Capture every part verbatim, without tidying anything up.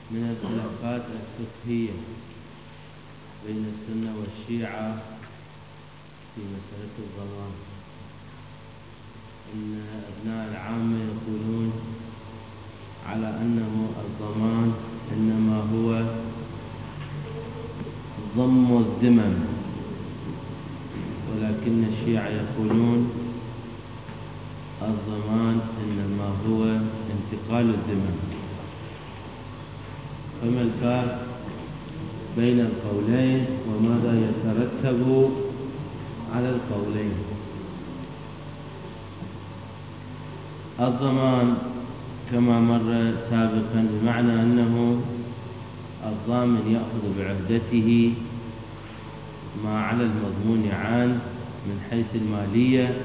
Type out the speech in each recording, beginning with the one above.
من الخلافات الفقهية بين السنة والشيعة في مسألة الضمان، أن أبناء العامة يقولون على أنه الضمان إنما هو ضم الذمم، ولكن الشيعة يقولون الضمان إنما هو انتقال الذمم. فما الفرق بين القولين وماذا يترتب على القولين؟ الضمان كما مر سابقا بمعنى أنه الضامن يأخذ بعهدته ما على المضمون عنه من حيث المالية،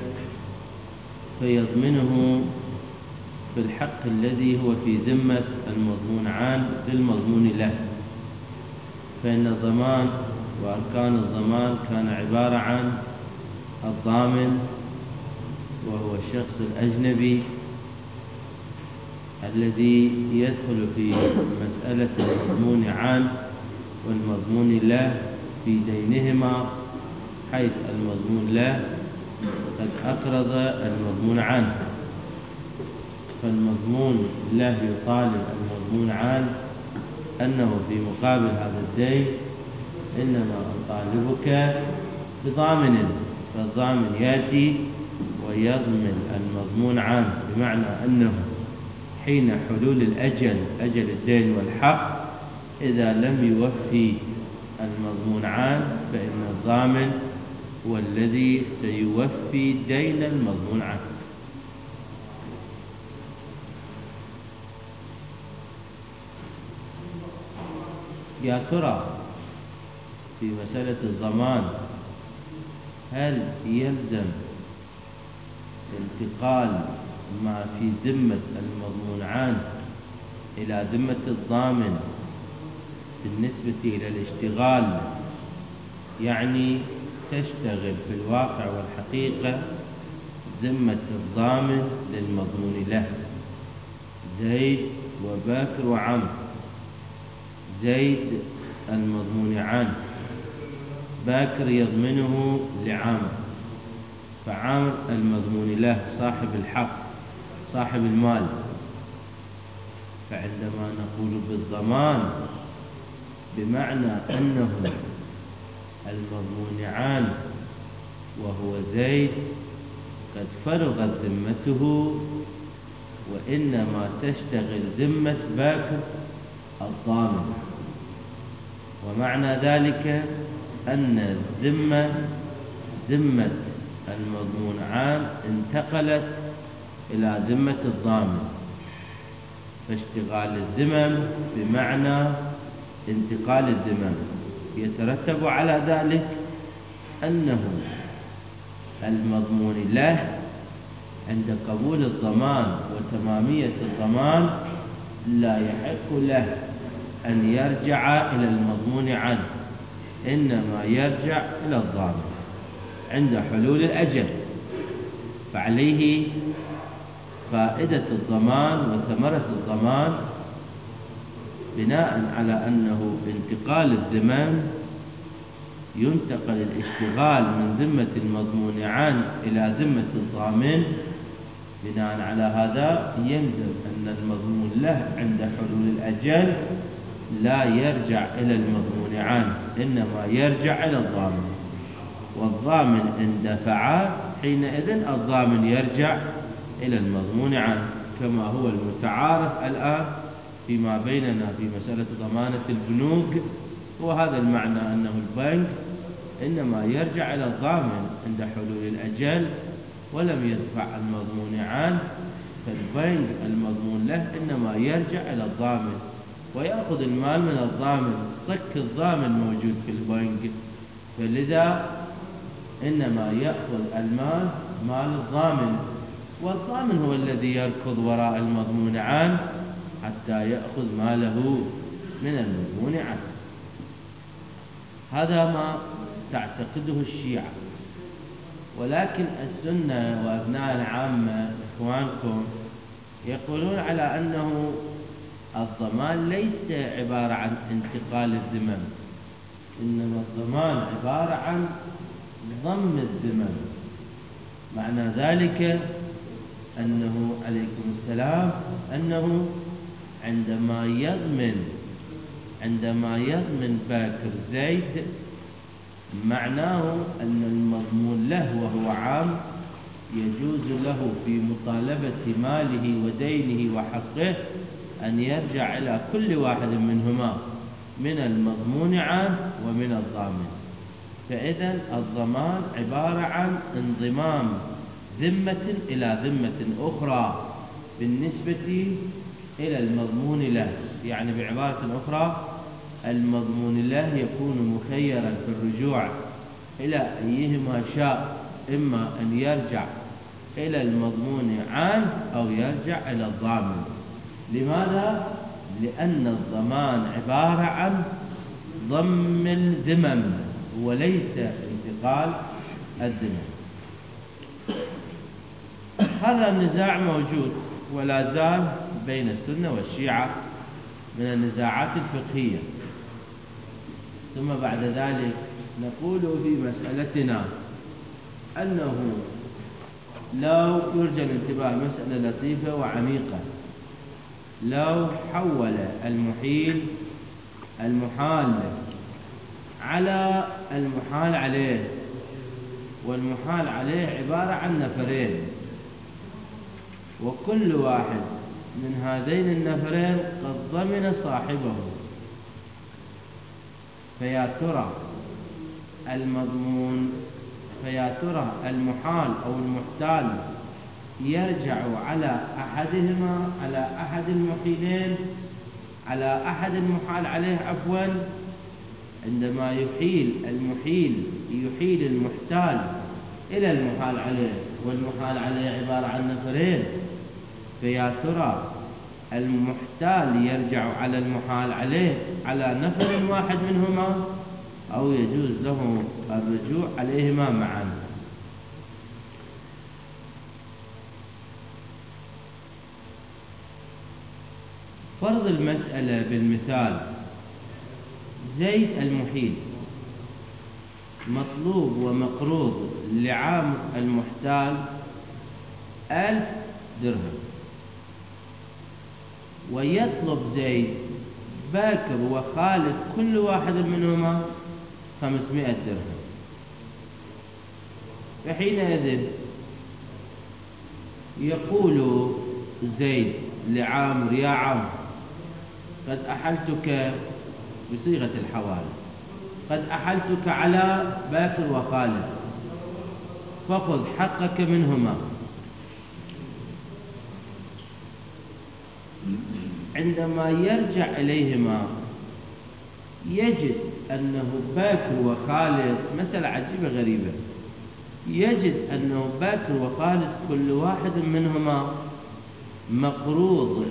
فيضمنه في الحق الذي هو في ذمة المضمون عنه للمضمون له. فإن الضمان وأركان الضمان كان عبارة عن الضامن وهو الشخص الأجنبي الذي يدخل في مسألة المضمون عنه والمضمون له في دينهما، حيث المضمون له قد أقرض المضمون عنه، فالمضمون له يطالب المضمون عنه أنه في مقابل هذا الدين إنما أطالبك بضامن، فالضامن يأتي ويضمن المضمون عنه، بمعنى أنه حين حلول الأجل أجل الدين والحق إذا لم يوفي المضمون عنه فإن الضامن هو الذي سيوفي دين المضمون عنه. يا ترى في مسألة الضمان هل يلزم انتقال ما في ذمة المضمون عنه إلى ذمة الضامن بالنسبة إلى الاشتغال؟ يعني تشتغل في الواقع والحقيقة ذمة الضامن للمضمون له، زيد وبكر وعمر. زيد المضمون عنه، باكر يضمنه لعمر، فعمر المضمون له صاحب الحق صاحب المال. فعندما نقول بالضمان بمعنى أنه المضمون عنه وهو زيد قد فرغت ذمته، وإنما تشتغل ذمة باكر الضامن، ومعنى ذلك أن الذمة ذمة المضمون عنه انتقلت إلى ذمة الضامن، فاشتغال الذمم بمعنى انتقال الذمم. يترتب على ذلك أنه المضمون له عند قبول الضمان وتمامية الضمان لا يحق له أن يرجع إلى المضمون عنه، إنما يرجع إلى الضامن عند حلول الأجل. فعليه فائدة الضمان وثمرة الضمان بناء على أنه بانتقال الذمم ينتقل الاشتغال من ذمة المضمون عنه إلى ذمة الضامن. بناء على هذا يلزم أن المضمون له عند حلول الأجل لا يرجع إلى المضمون عنه، إنما يرجع إلى الضامن، والضامن إن دفع حينئذ الضامن يرجع إلى المضمون عنه، كما هو المتعارف الآن فيما بيننا في مسألة ضمانة البنوك. وهذا المعنى أنه البنك إنما يرجع إلى الضامن عند حلول الأجل ولم يدفع المضمون عنه، فالبنك المضمون له إنما يرجع إلى الضامن ويأخذ المال من الضامن، صك الضامن موجود في البنك، فلذا إنما يأخذ المال مال الضامن، والضامن هو الذي يركض وراء المضمون عنه حتى يأخذ ماله من المضمون عنه. هذا ما تعتقده الشيعة، ولكن السنة وأبناء العامة إخوانكم يقولون على أنه الضمان ليس عبارة عن انتقال الذمم، إنما الضمان عبارة عن ضم الذمم. معنى ذلك أنه عليكم السلام أنه عندما يضمن عندما يضمن باكر زيد معناه أن المضمون له وهو عام يجوز له في مطالبة ماله ودينه وحقه أن يرجع إلى كل واحد منهما من المضمون عنه ومن الضامن. فإذا الضمان عبارة عن انضمام ذمة إلى ذمة أخرى بالنسبة إلى المضمون له. يعني بعبارة أخرى المضمون له يكون مخيرا في الرجوع إلى أيهما شاء، إما أن يرجع إلى المضمون عنه أو يرجع إلى الضامن. لماذا؟ لأن الضمان عبارة عن ضم الذمم وليس انتقال الذمم. هذا النزاع موجود ولا زال بين السنة والشيعة من النزاعات الفقهية. ثم بعد ذلك نقول في مسألتنا أنه لو يرجى الانتباه، مسألة لطيفة وعميقة، لو حول المحيل المحال على المحال عليه، والمحال عليه عبارة عن نفرين، وكل واحد من هذين النفرين قد ضمن صاحبه، فيا ترى المضمون فيا ترى المحال أو المحتال يرجع على أحدهما، على أحد المحيلين، على أحد المحال عليه عفوا. عندما يحيل المحيل يحيل المحتال إلى المحال عليه، والمحال عليه عبارة عن نفرين، فيا ترى المحتال يرجع على المحال عليه على نفر واحد منهما أو يجوز له الرجوع عليهما معا. فرض المسألة بالمثال: زيد المحيل مطلوب ومقروض لعام المحتال ألف درهم، ويطلب زيد باكر وخالد كل واحد منهما خمسمائة درهم. فحينئذ يقول زيد لعامر: يا عمرو، قد أحلتك بصيغة الحوالي، قد أحلتك على باكر وخالد، فخذ حقك منهما. عندما يرجع إليهما يجد أنه باكر وخالد، مسألة عجيبة غريبة، يجد أنه باكر وخالد كل واحد منهما مقروض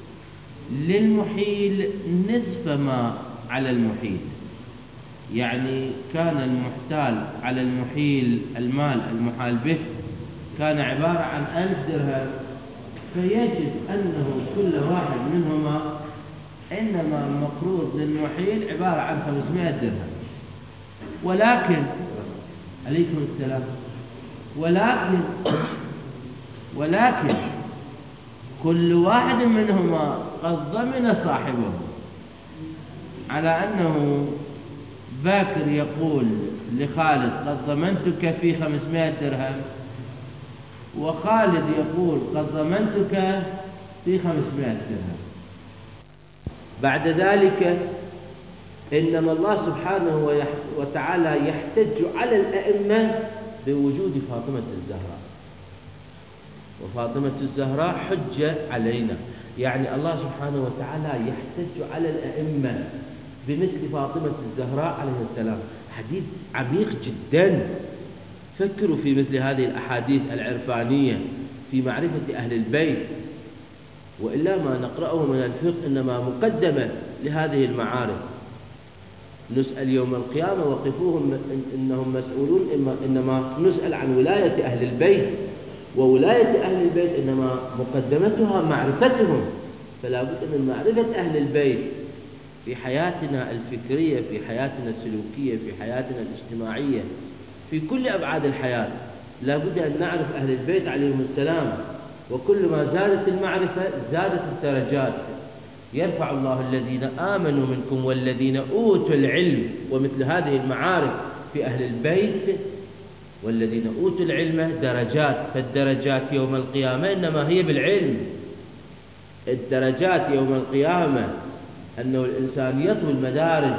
للمحيل نصف ما على المحيل. يعني كان المحتال على المحيل المال المحال به كان عبارة عن ألف درهم، فيجد أنه كل واحد منهما إنما المقروض للمحيل عبارة عن خمسمائة درهم. ولكن عليكم السلام ولكن ولكن كل واحد منهما قد ضمن صاحبه، على أنه باكر يقول لخالد: قد ضمنتك في خمسمائة درهم، وخالد يقول: قد ضمنتك في خمسمائة درهم. بعد ذلك إنما الله سبحانه وتعالى يحتج على الأئمة بوجود فاطمة الزهراء، وفاطمة الزهراء حجة علينا. يعني الله سبحانه وتعالى يحتج على الأئمة بمثل فاطمة الزهراء عليه السلام. حديث عميق جدا. فكروا في مثل هذه الأحاديث العرفانية في معرفة أهل البيت، وإلا ما نقرأه من الفقه إنما مقدمة لهذه المعارف. نسأل يوم القيامة: وقفوهم إنهم مسؤولون، إنما نسأل عن ولاية أهل البيت، وولاية أهل البيت إنما مقدمتها معرفتهم فلا بد من معرفة أهل البيت في حياتنا الفكرية، في حياتنا السلوكية، في حياتنا الاجتماعية، في كل أبعاد الحياة. لا بد أن نعرف أهل البيت عليهم السلام، وكل ما زادت المعرفة زادت الدرجات. يرفع الله الذين آمنوا منكم والذين أوتوا العلم، ومثل هذه المعارف في أهل البيت والذين أوتوا العلم درجات. فالدرجات يوم القيامة إنما هي بالعلم. الدرجات يوم القيامة أنه الإنسان يطوي مدارج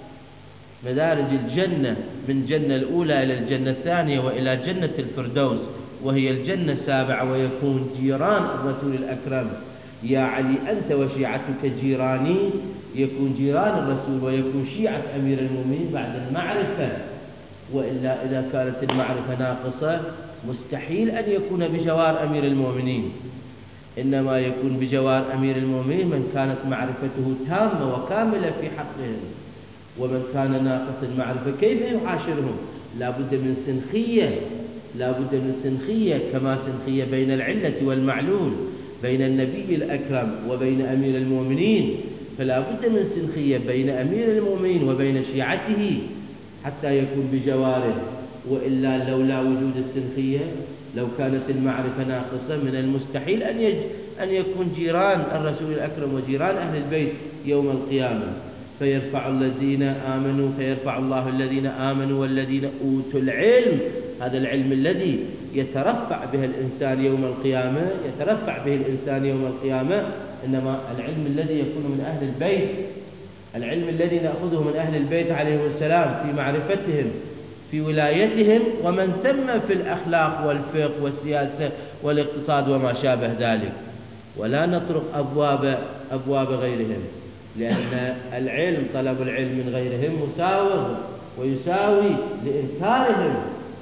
مدارج الجنة، من الجنة الأولى إلى الجنة الثانية وإلى جنة الفردوس وهي الجنة السابعة، ويكون جيران الرسول الأكرم. يا علي أنت وشيعتك جيراني، يكون جيران الرسول ويكون شيعة أمير المؤمنين بعد المعرفة. وإلا إذا كانت المعرفة ناقصة مستحيل أن يكون بجوار أمير المؤمنين، إنما يكون بجوار أمير المؤمنين من كانت معرفته تامة وكاملة في حقهم. ومن كان ناقص المعرفة كيف يعاشرهم؟ لا بد من سنخية، لا بد من سنخية، كما سنخية بين العلة والمعلول، بين النبي الأكرم وبين أمير المؤمنين. فلا بد من سنخية بين أمير المؤمنين وبين شيعته حتى يكون بجواره. وإلا لولا وجود السنخية، لو كانت المعرفة ناقصة، من المستحيل أن يج... أن يكون جيران الرسول الأكرم وجيران أهل البيت يوم القيامة. فيرفع الذين آمنوا فيرفع الله الذين آمنوا والذين أوتوا العلم. هذا العلم الذي يترفع به الإنسان يوم القيامة، يترفع به الإنسان يوم القيامة، إنما العلم الذي يكون من أهل البيت، العلم الذي نأخذه من أهل البيت عليهم السلام في معرفتهم، في ولايتهم، ومن ثم في الأخلاق والفقه والسياسة والاقتصاد وما شابه ذلك. ولا نطرق أبواب أبواب غيرهم، لأن العلم، طلب العلم من غيرهم مساوغ ويساوي لإنكارهم.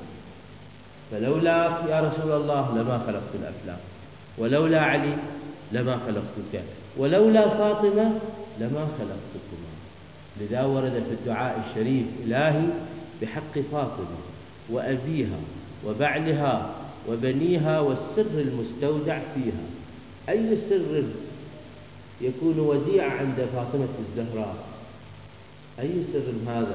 فلولا يا رسول الله لما خلقت الأفلاك، ولولا علي لما خلقتك، ولولا فاطمة لما خلقتكما. لذا ورد في الدعاء الشريف: إلهي بحق فاطمة وأبيها وبعلها وبنيها والسر المستودع فيها. أي سر يكون وديع عند فاطمة الزهراء؟ أي سر هذا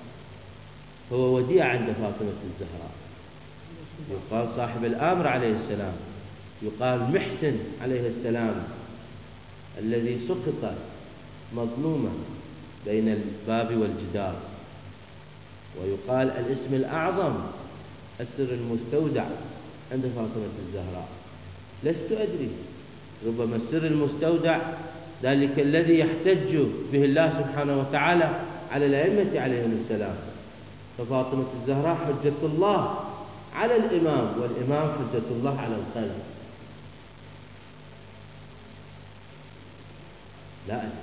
هو وديع عند فاطمة الزهراء؟ يقال صاحب الأمر عليه السلام، يقال محسن عليه السلام الذي سقط مظلوما بين الباب والجدار، ويقال الاسم الأعظم السر المستودع عند فاطمة الزهراء. لست أدري، ربما السر المستودع ذلك الذي يحتج به الله سبحانه وتعالى على الأئمة عليهم السلام. ففاطمة الزهراء حجة الله على الإمام، والإمام حجة الله على الخلق. لا أدري.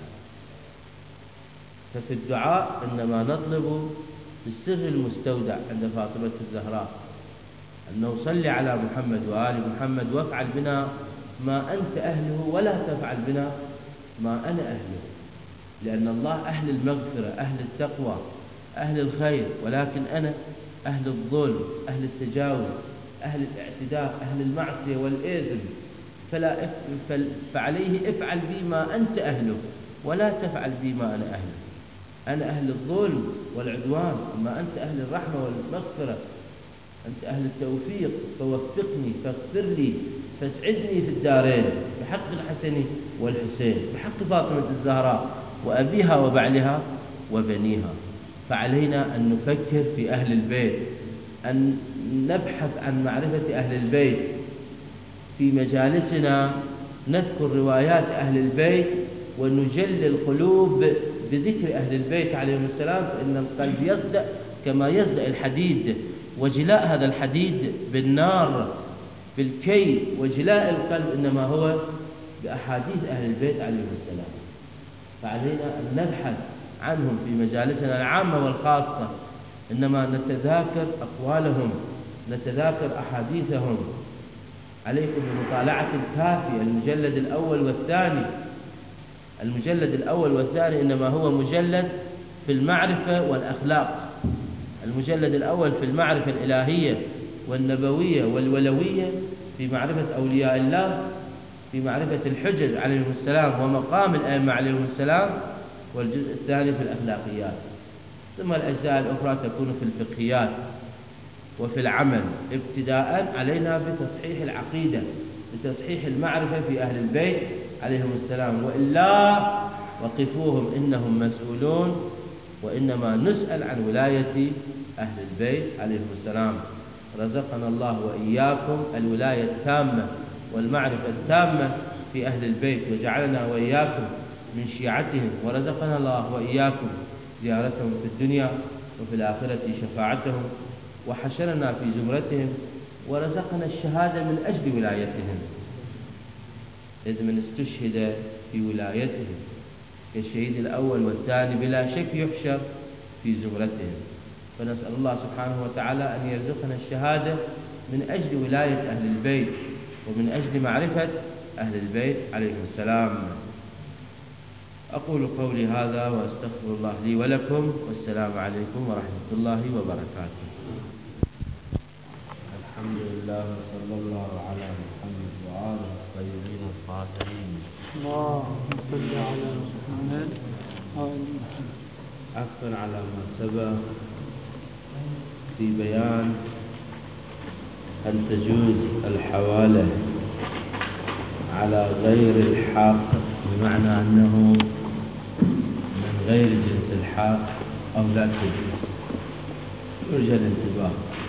ففي الدعاء إنما نطلب السر المستودع عند فاطمة الزهراء، أنه صل على محمد وآل محمد وافعل بنا ما أنت أهله ولا تفعل بنا ما أنا أهله. لأن الله أهل المغفرة، أهل التقوى، أهل الخير، ولكن أنا أهل الظلم، أهل التجاوز، أهل الاعتداء، أهل المعصية والإثم. فلا فعليه افعل بي ما أنت أهله ولا تفعل بي ما أنا أهله. أنا أهل الظلم والعدوان، أما أنت أهل الرحمة والمغفرة، أنت أهل التوفيق، فوفقني فاغفر لي فاسعدني في الدارين بحق الحسن والحسين، بحق فاطمة الزهراء وأبيها وبعلها وبنيها. فعلينا أن نفكر في أهل البيت، أن نبحث عن معرفة أهل البيت في مجالسنا، نذكر روايات أهل البيت ونجل القلوب بذكر أهل البيت عليهم السلام، فإن القلب يصدأ كما يصدأ الحديد، وجلاء هذا الحديد بالنار بالكي، وجلاء القلب إنما هو بأحاديث أهل البيت عليهم السلام. فعلينا أن نبحث عنهم في مجالسنا العامة والخاصة، إنما نتذاكر أقوالهم، نتذاكر أحاديثهم. عليكم بمطالعة الكافي المجلد الأول والثاني. المجلد الأول والثاني إنما هو مجلد في المعرفة والأخلاق. المجلد الأول في المعرفة الإلهية والنبوية والولوية، في معرفة أولياء الله في معرفة الحجج عليهم السلام ومقام الأئمة عليهم السلام، والجزء الثاني في الأخلاقيات. ثم الأجزاء الأخرى تكون في الفقهيات وفي العمل. ابتداء علينا بتصحيح العقيدة، بتصحيح المعرفة في أهل البيت عليهم السلام، وإلا وقفوهم إنهم مسؤولون، وإنما نسأل عن ولاية أهل البيت عليهم السلام. رزقنا الله وإياكم الولاية التامة والمعرفة التامة في أهل البيت، وجعلنا وإياكم من شيعتهم، ورزقنا الله وإياكم زيارتهم في الدنيا وفي الآخرة شفاعتهم، وحشرنا في زمرتهم، ورزقنا الشهادة من أجل ولايتهم، إذ من استشهد في ولايتهم كالشهيد الأول والثاني بلا شك يحشر في زمرتهم. فنسأل الله سبحانه وتعالى أن يرزقنا الشهادة من أجل ولاية أهل البيت ومن أجل معرفة أهل البيت عليهم السلام. أقول قولي هذا وأستغفر الله لي ولكم، والسلام عليكم ورحمة الله وبركاته. الحمد لله وصلى الله على محمد وآله الطيبين الطاهرين. اللهم صل على محمد. عفوا على ما سبق في بيان أن تجوز الحوالة على غير الحق، بمعنى أنه من غير جنس الحق أو لا تجوز. يرجى الانتباه،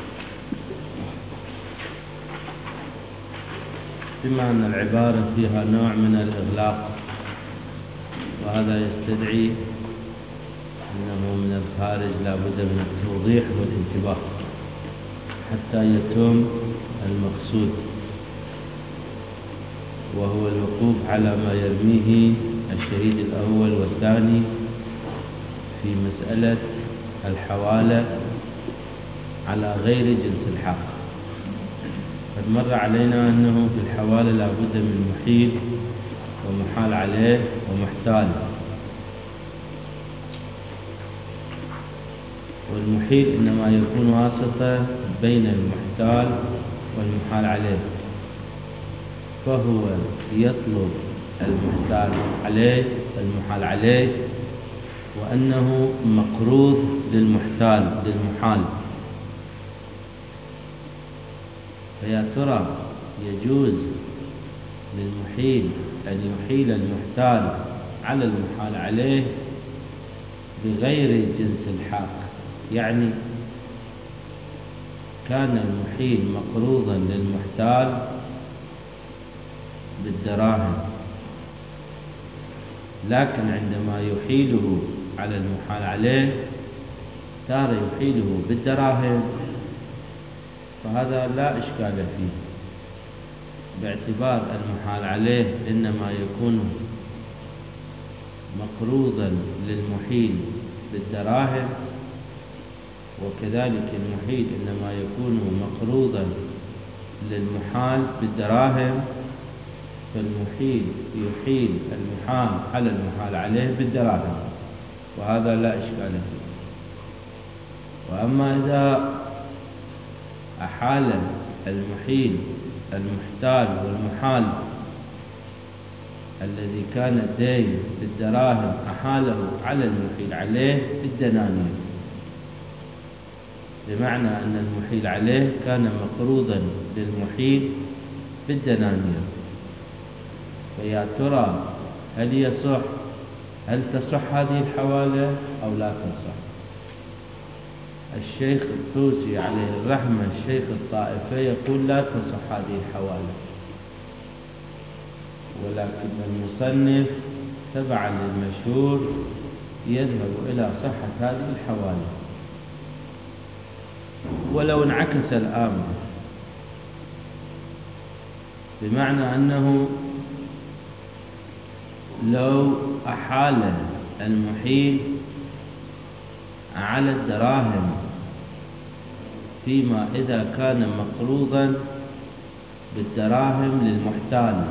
بما أن العبارة فيها نوع من الإغلاق، وهذا يستدعي أنه من الخارج لا بد من التوضيح والانتباه حتى يتم المقصود، وهو الوقوف على ما يرميه الشهيد الأول والثاني في مسألة الحوالة على غير جنس الحق. قد مر علينا أنه في الحوالة لا بد من محيل ومحال عليه ومحتال، والمحيل إنما يكون واسطة بين المحتال والمحال عليه، فهو يطلب المحتال عليه المحال عليه، وأنه مقروض للمحتال للمحال. فيا ترى يجوز للمحيل أن يحيل المحتال على المحال عليه بغير جنس الحق؟ يعني كان المحيل مقروضا للمحتال بالدراهم، لكن عندما يحيله على المحال عليه تارة يحيله بالدراهم، فهذا لا إشكال فيه، باعتبار المحال عليه إنما يكون مقروضا للمحيل بالدراهم، وكذلك المحيل إنما يكون مقروضا للمحال بالدراهم، فالمحيل يحيل المحال على المحال عليه بالدراهم، وهذا لا إشكال فيه. وأما إذا أحال المحيل المحتال والمحال الذي كان الدين بالدراهم أحاله على المحيل عليه بالدنانير، بمعنى أن المحيل عليه كان مقروضا للمحيل بالدنانير، فيا ترى هل يصح هل تصح هذه الحوالة أو لا تصح؟ الشيخ الطوسي عليه الرحمة الشيخ الطائفة يقول لا تصح هذه الحوالة، ولكن المصنف تبعا للمشهور يذهب إلى صحة هذه الحوالة. ولو انعكس الأمر، بمعنى أنه لو أحال المحيل على الدراهم فيما إذا كان مقروضا بالدراهم للمحتال،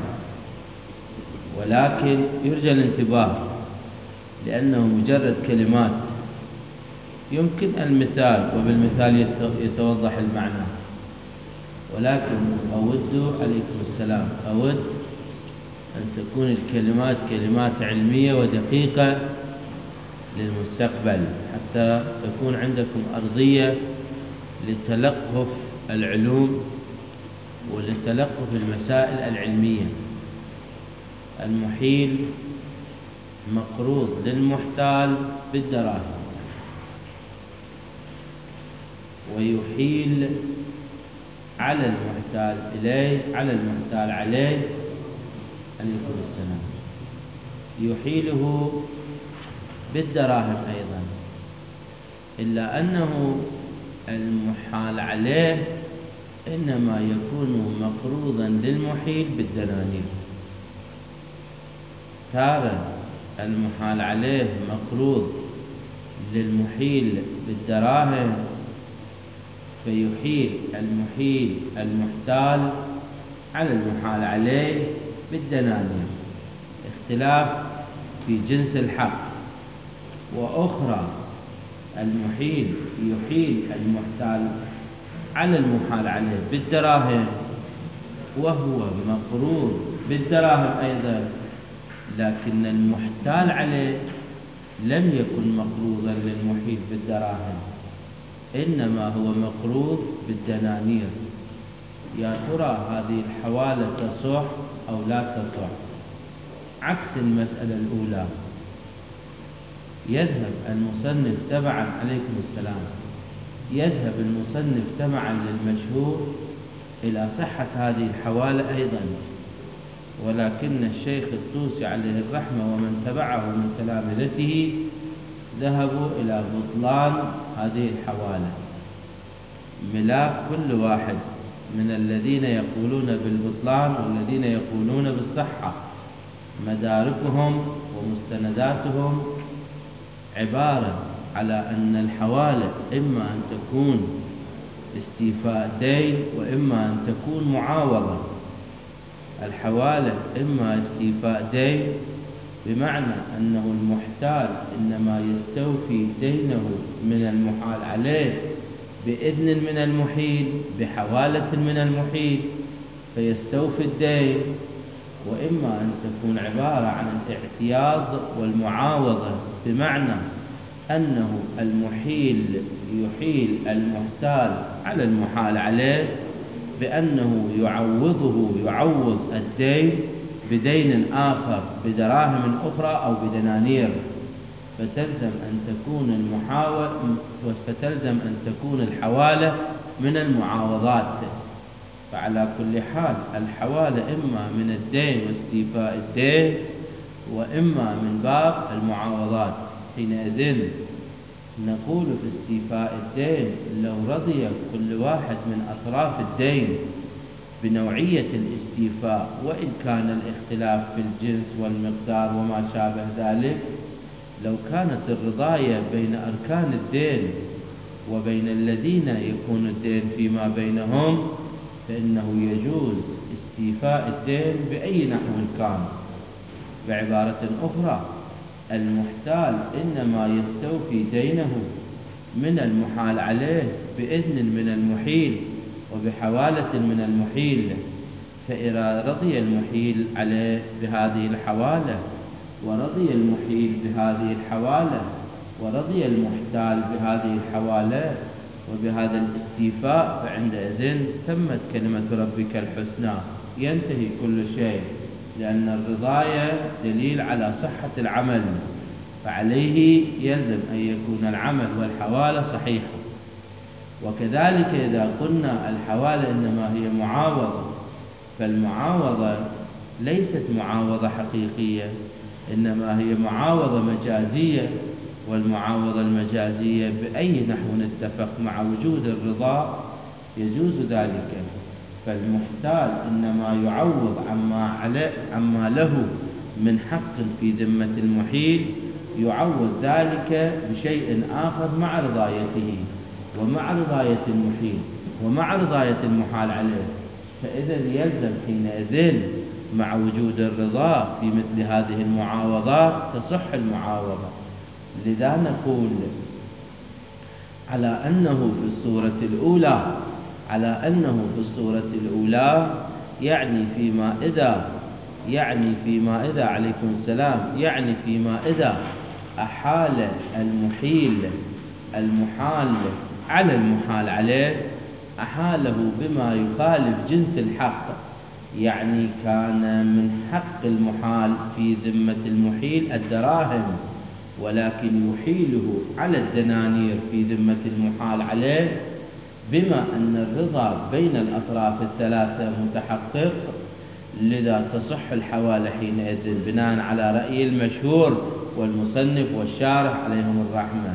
ولكن يرجى الانتباه لأنه مجرد كلمات يمكن المثال، وبالمثال يتوضح المعنى، ولكن أود عليكم السلام أود أن تكون الكلمات كلمات علمية ودقيقة للمستقبل، حتى تكون عندكم أرضية لتلقف العلوم ولتلقف المسائل العلمية. المحيل مقروض للمحتال بالدراهم، ويحيل على المحتال إليه على المحتال عليه عليكم السلام يحيله بالدراهم أيضا، إلا أنه المحال عليه إنما يكون مقروضا للمحيل بالدنانير. تارة المحال عليه مقروض للمحيل بالدراهم، فيحيل المحيل المحتال على المحال عليه بالدنانير، اختلاف في جنس الحق. وأخرى المحيل يحيل المحتال على المحال عليه بالدراهم، وهو مقروض بالدراهم أيضا، لكن المحتال عليه لم يكن مقروضا للمحيل بالدراهم، إنما هو مقروض بالدنانير. يا ترى هذه الحوالة تصح أو لا تصح؟ عكس المسألة الأولى، يذهب المصنف تبعا عليكم السلام يذهب المصنف تبعا للمشهور إلى صحة هذه الحوالة أيضا، ولكن الشيخ الطوسي عليه الرحمة ومن تبعه من تلامذته ذهبوا إلى بطلان هذه الحوالة. ملاك كل واحد من الذين يقولون بالبطلان والذين يقولون بالصحة، مداركهم ومستنداتهم عبارة على أن الحوالة إما أن تكون استيفاء دين وإما أن تكون معاوضة. الحوالة إما استيفاء دين بمعنى أنه المحتال إنما يستوفي دينه من المحال عليه بإذن من المحيل بحوالة من المحيل فيستوفي الدين، وإما أن تكون عبارة عن الاعتياض والمعاوضة بمعنى أنه المحيل يحيل المحتال على المحال عليه بأنه يعوضه يعوض الدين بدين آخر بدراهم أخرى أو بدنانير، فتلزم أن تكون المحاول فتلزم أن تكون الحوالة من المعاوضات. فعلى كل حال الحوالة إما من الدين واستيفاء الدين وإما من باب المعاوضات. حينئذ نقول في استيفاء الدين لو رضي كل واحد من أطراف الدين بنوعية الاستيفاء، وإن كان الاختلاف في الجنس والمقدار وما شابه ذلك، لو كانت الرضاية بين أركان الدين وبين الذين يكون الدين فيما بينهم، فإنه يجوز استيفاء الدين بأي نحو كان. بعبارة أخرى، المحتال إنما يستوفي دينه من المحال عليه بإذن من المحيل وبحوالة من المحيل، فإذا رضي المحيل عليه بهذه الحوالة ورضي المحيل بهذه الحوالة ورضي المحتال بهذه الحوالة وبهذا الاستيفاء، فعندئذ تمت كلمة ربك الحسنى، ينتهي كل شيء، لأن الرضاية دليل على صحة العمل، فعليه يلزم أن يكون العمل والحوالة صحيحة. وكذلك إذا قلنا الحوالة إنما هي معاوضة، فالمعاوضة ليست معاوضة حقيقية، إنما هي معاوضة مجازية، والمعاوضة المجازية بأي نحو نتفق مع وجود الرضا يجوز ذلك. فالمحتال إنما يعوض عما, عليه عما له من حق في ذمة المحيل، يعوض ذلك بشيء آخر مع رضايته ومع رضاية المحيل ومع رضاية المحال عليه، فإذا يلزم حينئذ مع وجود الرضا في مثل هذه المعاوضات تصح المعاوضة. لذا نقول على أنه في الصورة الأولى على أنه في الصورة الأولى يعني فيما إذا يعني فيما إذا عليكم السلام يعني فيما إذا أحال المحيل المحال على المحال عليه، أحاله بما يخالف جنس الحق، يعني كان من حق المحال في ذمة المحيل الدراهم، ولكن يحيله على الدنانير في ذمة المحال عليه، بما أن الرضا بين الأطراف الثلاثة متحقق، لذا تصح الحوالة حينئذ بناء على رأي المشهور والمصنف والشارح عليهم الرحمة.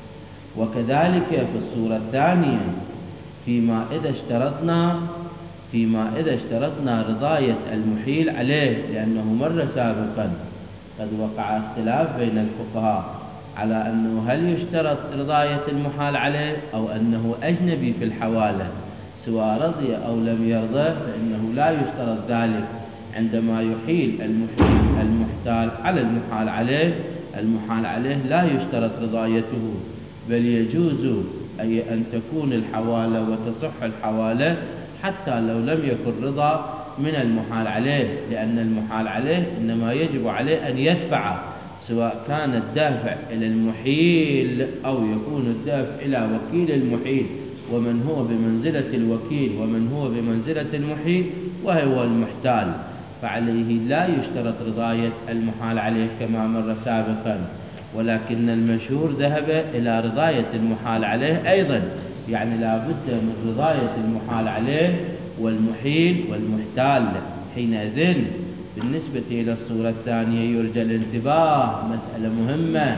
وكذلك في الصورة الثانية فيما إذا اشترطنا فيما إذا اشترطنا رضاية المحيل عليه، لأنه مر سابقا قد وقع اختلاف بين الفقهاء على أنه هل يشترط رضاية المحال عليه أو أنه أجنبي في الحوالة، سواء رضي أو لم يرضى فإنه لا يشترط ذلك عندما يحيل المحيل المحتال على المحال عليه. المحال عليه لا يشترط رضايته، بل يجوز أي أن تكون الحوالة وتصح الحوالة حتى لو لم يكن رضا من المحال عليه، لأن المحال عليه إنما يجب عليه أن يدفع، سواء كان الدافع إلى المحيل أو يكون الدافع إلى وكيل المحيل، ومن هو بمنزلة الوكيل ومن هو بمنزلة المحيل وهو المحتال، فعليه لا يشترط رضاية المحال عليه كما مر سابقا. ولكن المشهور ذهب إلى رضاية المحال عليه أيضا، يعني لا بد من رضاية المحال عليه والمحيل والمحتال. حينئذ بالنسبة إلى الصورة الثانية يرجى الانتباه، مسألة مهمة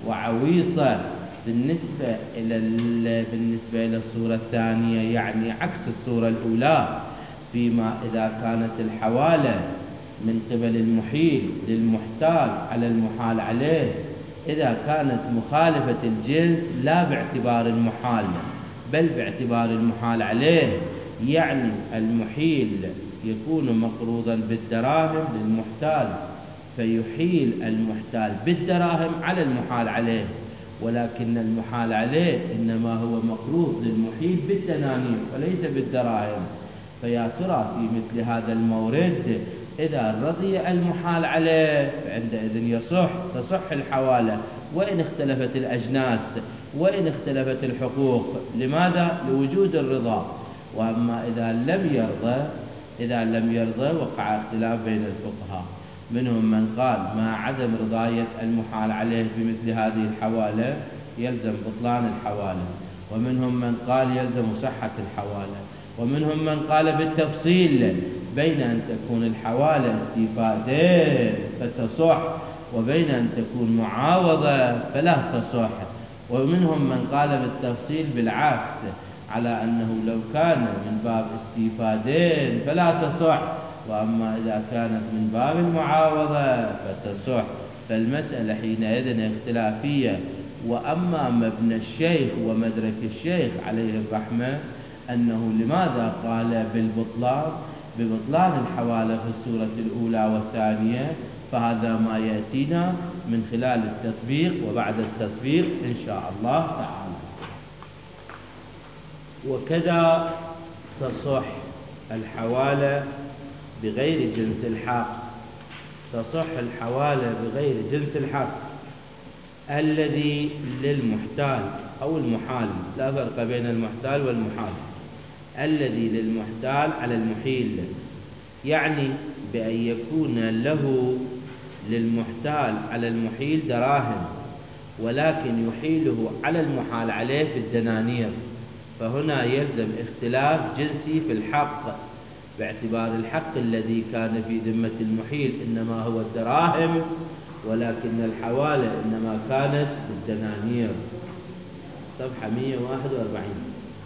وعويصة بالنسبة إلى بالنسبة إلى الصورة الثانية، يعني عكس الصورة الأولى، فيما إذا كانت الحوالة من قبل المحيل للمحتال على المحال عليه، إذا كانت مخالفة الجنس لا باعتبار المحال بل باعتبار المحال عليه، يعني المحيل يكون مقروضا بالدراهم للمحتال فيحيل المحتال بالدراهم على المحال عليه، ولكن المحال عليه إنما هو مقروض للمحيل بالدنانير وليس بالدراهم. فيا ترى في مثل هذا المورد إذا رضي المحال عليه فعندئذ يصح تصح الحوالة وإن اختلفت الأجناس وإن اختلفت الحقوق. لماذا؟ لوجود الرضا. وأما إذا لم يرضى إذا لم يرضى وقع اختلاف بين الفقهاء، منهم من قال مع عدم رضاية المحال عليه بمثل هذه الحوالة يلزم بطلان الحوالة، ومنهم من قال يلزم صحة الحوالة، ومنهم من قال بالتفصيل بين أن تكون الحوالة استيفادين فتصح وبين أن تكون معاوضة فلا تصح، ومنهم من قال بالتفصيل بالعكس على أنه لو كان من باب استيفادين فلا تصح، وأما إذا كانت من باب المعاوضة فتصح. فالمسألة حينئذ اختلافية. وأما مبنى الشيخ ومدرك الشيخ عليه الرحمة أنه لماذا قال بالبطلان ببطلان الحوالة في السورة الأولى والثانية، فهذا ما يأتينا من خلال التطبيق وبعد التطبيق إن شاء الله تعالى. وكذا تصح الحوالة بغير جنس الحق، تصح الحوالة بغير جنس الحق الذي للمحتال أو المحال، لا فرق بين المحتال والمحال، الذي للمحتال على المحيل، يعني بأن يكون له للمحتال على المحيل دراهم ولكن يحيله على المحال عليه بالدنانير، فهنا يلزم اختلاف جنسي في الحق، باعتبار الحق الذي كان في ذمة المحيل إنما هو الدراهم، ولكن الحوالة إنما كانت بالدنانير. صفحة مئة وواحد وأربعين.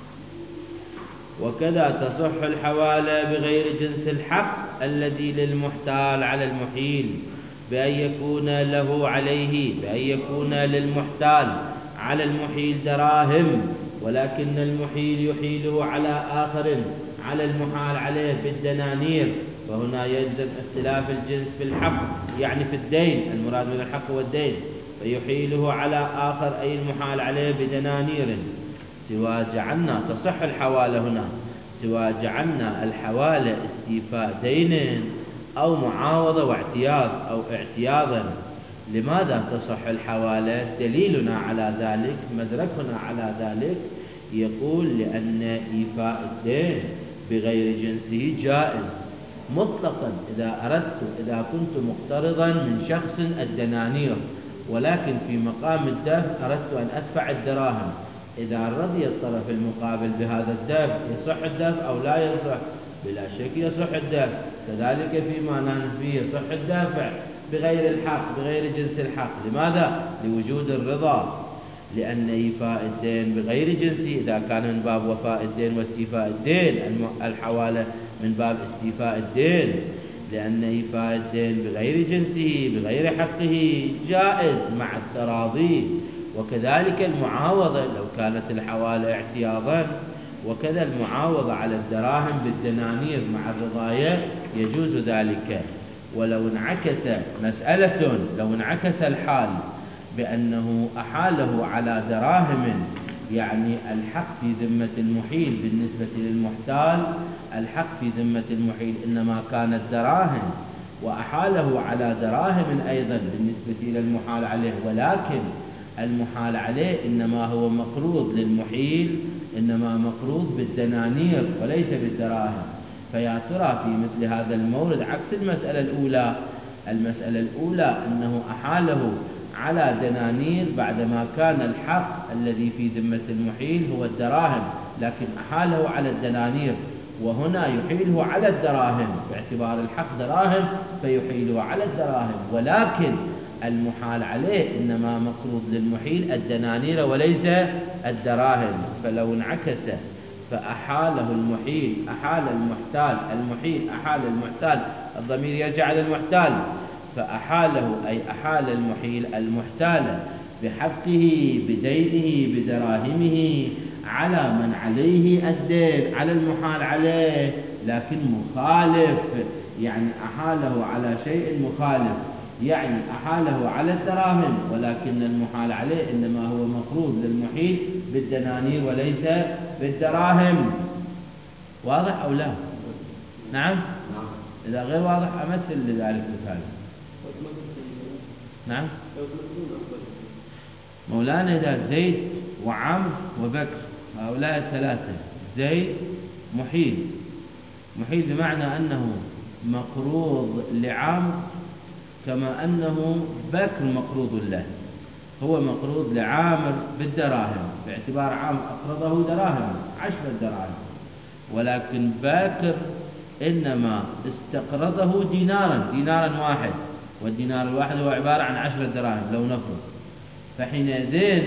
وكذا تصح الحوالة بغير جنس الحق الذي للمحتال على المحيل بأن يكون له عليه بأن يكون للمحتال على المحيل دراهم ولكن المحيل يحيله على آخر على المحال عليه بالدنانير، فهنا يلزم اختلاف الجنس في الحق، يعني في الدين، المراد من الحق والدين، فيحيله على آخر أي المحال عليه بدنانير. سوى جعلنا تصح الحوالة هنا سوى جعلنا الحوالة استيفاء دين أو معاوضة واعتياض أو اعتياضا. لماذا تصح الحوالة؟ دليلنا على ذلك، مدركنا على ذلك، يقول لأن إيفاء الدين بغير جنسه جائز مطلقا. إذا أردت إذا كنت مقترضا من شخص الدنانير، ولكن في مقام الدفع أردت أن أدفع الدراهم، إذا رضي الطرف المقابل بهذا الدفع يصح الدفع أو لا يصح؟ بلا شك يصح الدفع. كذلك فيما نحن فيه يصح الدفع بغير الحق، بغير جنس الحق. لماذا؟ لوجود الرضا. لأن إيفاء الدين بغير جنسه إذا كان من باب وفاء الدين واستيفاء الدين، الحوالة من باب استيفاء الدين، لأن إيفاء الدين بغير جنسه بغير حقه جائز مع التراضي. وكذلك المعاوضة لو كانت الحوالة اعتياضا، وكذا المعاوضة على الدراهم بالدنانير مع الرضاية يجوز ذلك. ولو انعكس مسألة لو انعكس الحال بأنه أحاله على دراهم، يعني الحق في ذمة المحيل بالنسبة للمحتال، الحق في ذمة المحيل إنما كانت دراهم، وأحاله على دراهم أيضا بالنسبة إلى المحال عليه، ولكن المحال عليه إنما هو مقروض للمحيل، إنما مقروض بالدنانير وليس بالدراهم. فيا ترى في مثل هذا المورد عكس المسألة الأولى. المسألة الأولى أنه أحاله على دنانير بعدما كان الحق الذي في ذمة المحيل هو الدراهم، لكن أحاله على الدنانير، وهنا يحيله على الدراهم باعتبار الحق دراهم فيحيله على الدراهم، ولكن المحال عليه إنما مقروض للمحيل الدنانير وليس الدراهم. فلو انعكس فأحاله المحيل أحال المحتال المحيل أحال المحتال، الضمير يرجع على المحتال، فأحاله أي أحال المحيل المحتال بحقه بدينه بدراهمه على من عليه الدين، على المحال عليه، لكن مخالف، يعني أحاله على شيء مخالف، يعني أحاله على الدراهم، ولكن المحال عليه إنما هو مقروض للمحيل بالدنانير وليس بالدراهم. واضح أو لا؟ نعم؟ إذا غير واضح أمثل لذلك مثال. نعم؟ مولانا إذا زيد وعمر وبكر هؤلاء الثلاثة، زيد محيل، محيل بمعنى أنه مقروض لعمر كما أنه بكر مقروض له. هو مقروض لعامر بالدراهم باعتبار عامر أقرضه دراهم عشرة دراهم، ولكن باكر إنما استقرضه دينارا دينارا واحد، والدينار الواحد هو عبارة عن عشرة دراهم لو نفرض. فحينئذ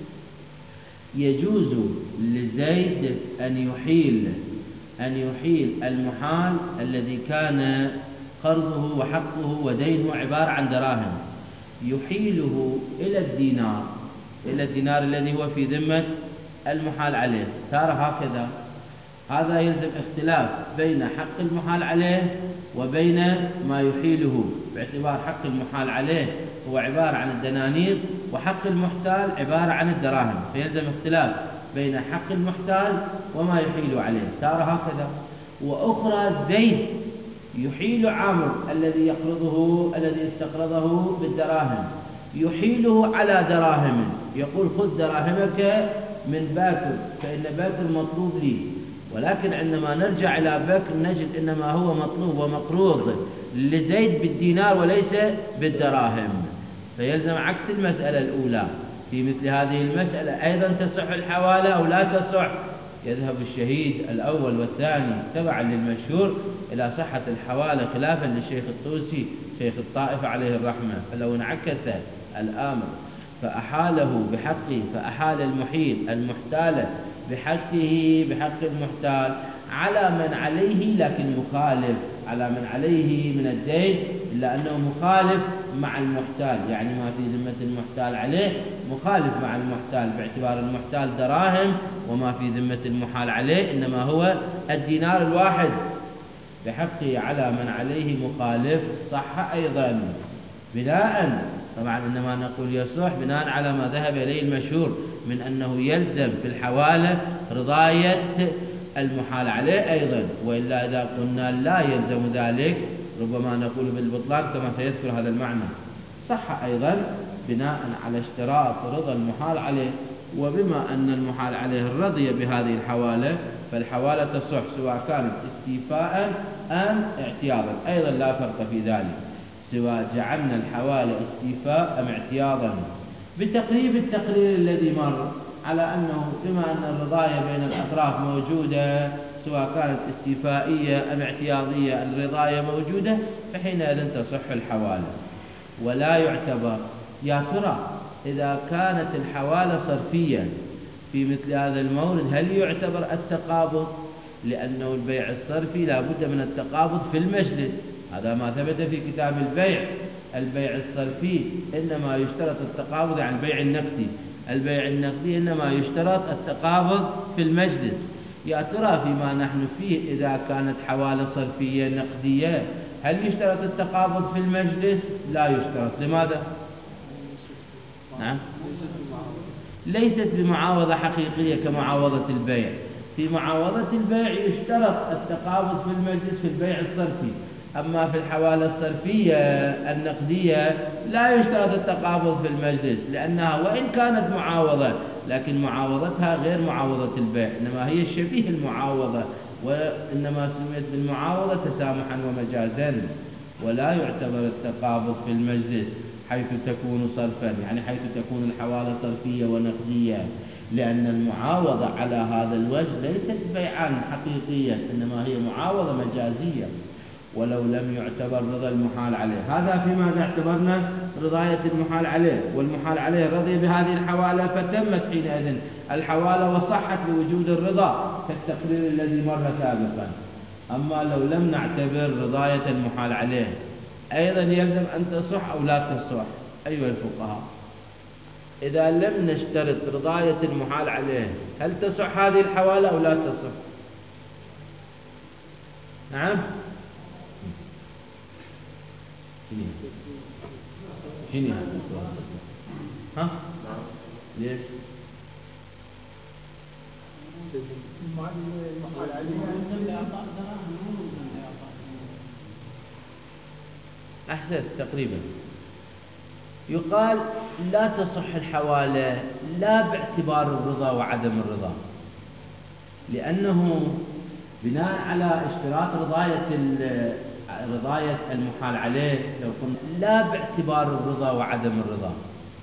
يجوز لزيد أن يحيل أن يحيل المحال الذي كان قرضه وحقه ودينه عبارة عن دراهم، يحيله إلى الدينار إلى الدينار الذي هو في ذمة المحال عليه. صار هكذا. هذا يلزم اختلاف بين حق المحال عليه وبين ما يحيله، باعتبار حق المحال عليه هو عبارة عن الدنانير وحق المحتال عبارة عن الدراهم، فيلزم اختلاف بين حق المحتال وما يحيل عليه. صار هكذا. وأخرى زيد يحيل عمرو الذي يقرضه الذي استقرضه بالدراهم، يحيله على دراهم، يقول خذ دراهمك من باكر فإن باكر مطلوب لي، ولكن عندما نرجع إلى باكر نجد إنما هو مطلوب ومقروض لزيد بالدينار وليس بالدراهم، فيلزم عكس المسألة الأولى. في مثل هذه المسألة أيضا تصح الحوالة أو لا تصح؟ يذهب الشهيد الأول والثاني تبعا للمشهور إلى صحة الحوالة خلافا للشيخ الطوسي شيخ الطائفة عليه الرحمة. فلو انعكس الآمر فأحاله بحقه، فأحال المحيل المحتال بحقه بحق المحتال على من عليه، لكن مخالف على من عليه من الدين، إلا أنه مخالف مع المحتال، يعني ما في ذمة المحتال عليه مخالف مع المحتال، باعتبار المحتال دراهم وما في ذمة المحال عليه إنما هو الدينار الواحد، بحقه على من عليه مخالف. صح أيضا بناء، طبعا إنما نقول يصح بناء على ما ذهب إليه المشهور من أنه يلزم في الحوالة رضاية المحال عليه أيضا، وإلا إذا قلنا لا يلزم ذلك ربما نقول بالبطلان كما سيذكر هذا المعنى. صح أيضا بناء على اشتراط رضا المحال عليه، وبما أن المحال عليه رضي بهذه الحوالة فالحوالة تصح سواء كانت استيفاء أم اعتياضا، أيضا لا فرق في ذلك، سواء جعلنا الحوالة استيفاء أم اعتياضا، بتقريب التقرير الذي مر على أنه بما أن الرضاية بين الأطراف موجودة سواء كانت استيفائية أم اعتياضية، الرضاية موجودة، فحينئذ تصح الحوالة. ولا يعتبر، يا ترى إذا كانت الحوالة صرفية في مثل هذا المورد هل يعتبر التقابض؟ لأنه البيع الصرفي لا بد من التقابض في المجلس، هذا ما ثبت في كتاب البيع. البيع الصرفي إنما يشترط التقابض عن البيع النقدي، البيع النقدي إنما يشترط التقابض في المجلس. يا ترى فيما نحن فيه إذا كانت حوالة صرفية نقدية هل يشترط التقابض في المجلس؟ لا يشترط. لماذا؟ نعم، ليست بمعاوضة حقيقية كمعاوضة البيع. في معاوضة البيع يشترط التقابض في المجلس في البيع الصرفي، أما في الحوالة الصرفية النقدية لا يشترط التقابض في المجلس، لأنها وإن كانت معاوضة لكن معاوضتها غير معاوضة البيع، إنما هي شبيه المعاوضة، وإنما سميت بالمعاوضة تسامحا ومجازا. ولا يعتبر التقابض في المجلس حيث تكون صرفا، يعني حيث تكون الحوالة صرفية ونقدية، لأن المعاوضة على هذا الوجه ليست بيعا حقيقية، إنما هي معاوضة مجازية. ولو لم يعتبر رضا المحال عليه، هذا فيما اعتبرنا رضاية المحال عليه، والمحال عليه رضي بهذه الحوالة فتمت حينئذ الحوالة وصحت لوجود الرضا كالتقرير الذي مر سابقا. أما لو لم نعتبر رضاية المحال عليه أيضا يلزم أن تصح أو لا تصح. أيها الفقهاء، إذا لم نشترط رضاية المحال عليه هل تصح هذه الحوالة أو لا تصح؟ نعم، شنو هذا السؤال؟ ها؟ ليش؟ أحسن تقريبا. يقال لا تصح الحوالة لا باعتبار الرضا وعدم الرضا، لأنه بناء على اشتراط رضاية رضاية المحال عليه لو قلنا لا باعتبار الرضا وعدم الرضا،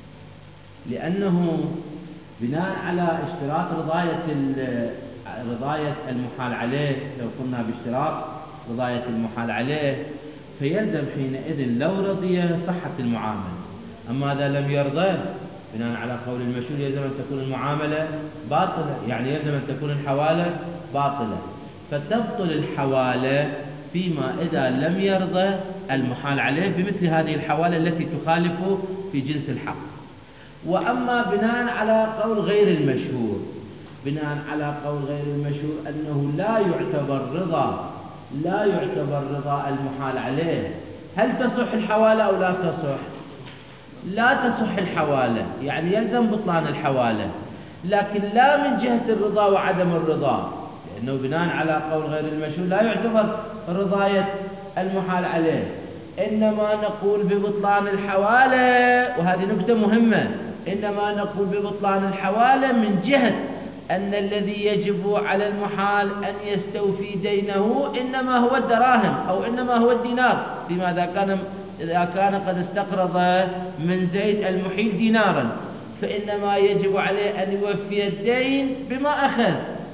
لأنه بناء على اشتراط رضاية رضاية المحال عليه لو قلنا باشتراط رضاية المحال عليه فيلزم حينئذ لو رضي صحة المعاملة. أما إذا لم يرضى بناء على قول المشهور يلزم أن تكون المعاملة باطلة، يعني يلزم أن تكون الحوالة باطلة، فتبطل الحوالة فيما إذا لم يرضى المحال عليه بمثل هذه الحوالة التي تخالف في جنس الحق. وأما بناء على قول غير المشهور، بناء على قول غير المشهور أنه لا يعتبر رضا لا يعتبر رضا المحال عليه، هل تصح الحوالة أو لا تصح؟ لا تصح الحوالة، يعني يلزم بطلان الحوالة، لكن لا من جهة الرضا وعدم الرضا، لأنه بناء على قول غير المشهور لا يعتبر رضاية المحال عليه، إنما نقول ببطلان الحوالة، وهذه نكتة مهمة، إنما نقول ببطلان الحوالة من جهة أن الذي يجب على المحال أن يستوفي دينه إنما هو الدراهم أو إنما هو الدينار، فيما إذا كان إذا كان قد استقرض من زيد المحيل دينارا فإنما يجب عليه أن يوفي الدين بما أخذ،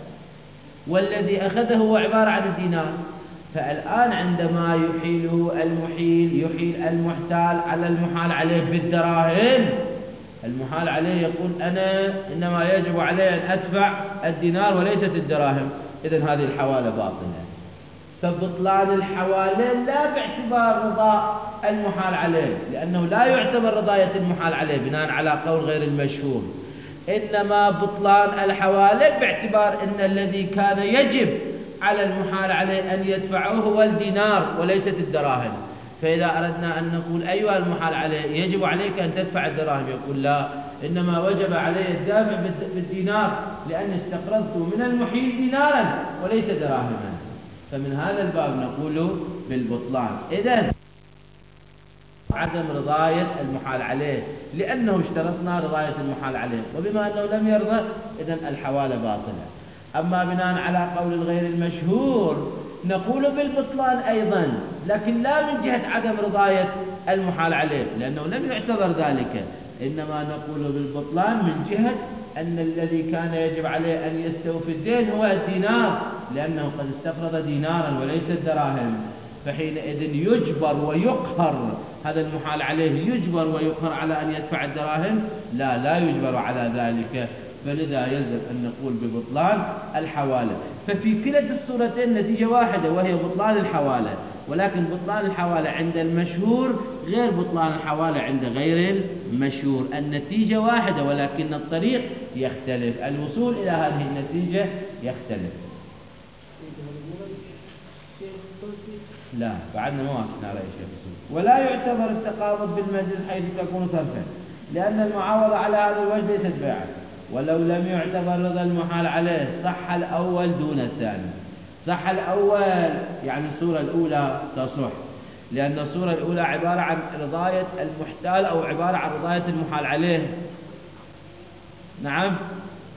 والذي أخذه هو عبارة عن الدينار. فالآن عندما يحيله المحيل يحيل المحتال على المحال عليه بالدراهم، المحال عليه يقول أنا إنما يجب علي أن أدفع الدينار وليست الدراهم، إذن هذه الحوالة باطلة. فبطلان الحوالة لا باعتبار رضا المحال عليه، لأنه لا يعتبر رضاية المحال عليه بناء على قول غير المشهور، إنما بطلان الحوالة باعتبار أن الذي كان يجب على المحال عليه أن يدفعه هو الدينار وليست الدراهم. فإذا أردنا أن نقول أيها المحال عليه يجب عليك أن تدفع الدراهم، يقول لا، إنما وجب علي الدافع بالدينار لأن استقرضت من المحيل دينارا وليس دراهما. فمن هذا الباب نقول بالبطلان. إذن عدم رضاية المحال عليه، لأنه اشترطنا رضاية المحال عليه، وبما أنه لم يرضى إذن الحوالة باطلة. أما بناء على قول الغير المشهور نقول بالبطلان أيضا، لكن لا من جهة عدم رضاية المحال عليه لأنه لم يعتبر ذلك، إنما نقول بالبطلان من جهة أن الذي كان يجب عليه أن يستوفي الدين هو الدينار، لأنه قد استفرض دينارا وليس الدراهم، فحينئذ يجبر ويقهر هذا المحال عليه، يجبر ويقهر على أن يدفع الدراهم؟ لا لا يجبر على ذلك، فلذا يلزم أن نقول ببطلان الحوالة. ففي كلا الصورتين نتيجة واحدة وهي بطلان الحوالة، ولكن بطلان الحوالة عند المشهور غير بطلان الحوالة عند غير المشهور. النتيجة واحدة ولكن الطريق يختلف، الوصول إلى هذه النتيجة يختلف. لا بعدنا ما وصلنا على شيء. ولا يعتبر التقابض بالمجلس حيث تكون صرفا، لأن المعاوضة على هذا الوجه ليست بيعا. ولو لم يعتبر رضا المحال عليه صح الأول دون الثاني. صح الأول يعني الصورة الأولى تصح، لأن الصورة الأولى عبارة عن رضاية المحتال أو عبارة عن رضاية المحال عليه. نعم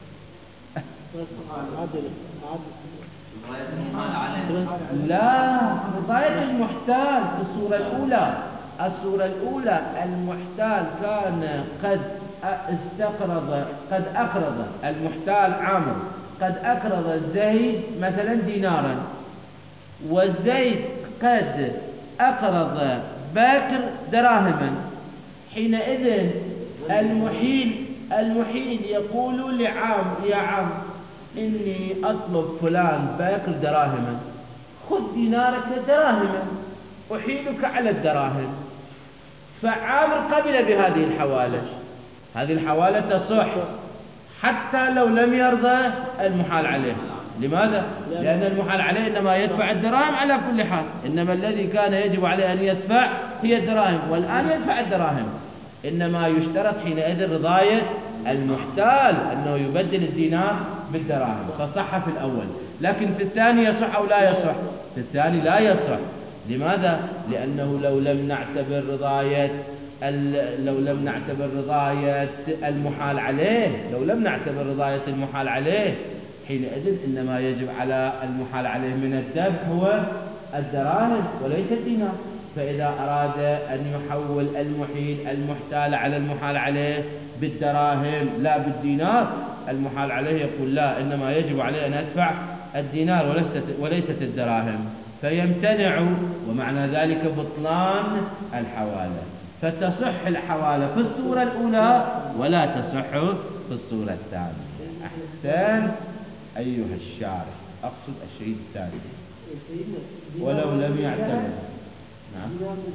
لا، رضاية المحتال في الصورة الأولى. الصورة الأولى المحتال كان قد استقرض قد أقرض المحتال عامر قد أقرض زيد مثلا دينارا، والزيد قد أقرض باكر دراهما. حينئذ المحيل المحيل يقول لعام يا عم إني أطلب فلان باكر دراهما، خذ دينارك دراهما أحيلك على الدراهم. فعامر قبل بهذه الحوالة، هذه الحوالة تصح حتى لو لم يرضى المحال عليه. لماذا؟ لأن المحال عليه إنما يدفع الدراهم على كل حال، إنما الذي كان يجب عليه أن يدفع هي الدراهم، والآن يدفع الدراهم، إنما يشترط حينئذ رضاية المحتال أنه يبدل الدينار بالدراهم، فصح في الأول. لكن في الثاني يصح أو لا يصح؟ في الثاني لا يصح. لماذا؟ لأنه لو لم نعتبر رضاية لو لم نعتبر رضاية المحال عليه لو لم نعتبر رضاية المحال عليه حينئذ إنما يجب على المحال عليه من الدفع هو الدراهم وليس الدينار. فإذا أراد أن يحول المحيل المحتال على المحال عليه بالدراهم لا بالدينار، المحال عليه يقول لا، إنما يجب عليه أن يدفع الدينار وليست وليست الدراهم، فيمتنع، ومعنى ذلك بطلان الحوالة. فتصح الحوالة في الصورة الأولى ولا تصح في الصورة الثانية. أحسن أيها الشارح، أقصد الشيء الثاني. ولو لم يعتبر نعم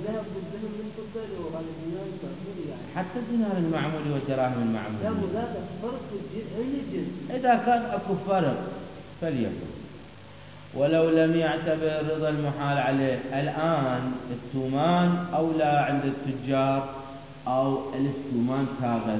حتى الدينار المعمولي والدراهم المعمولي إذا كان أكو فرق فليكن. ولو لم يعتبر رضا المحال عليه، الآن التومان أولى عند التجار أو الاستومان كاغذ؟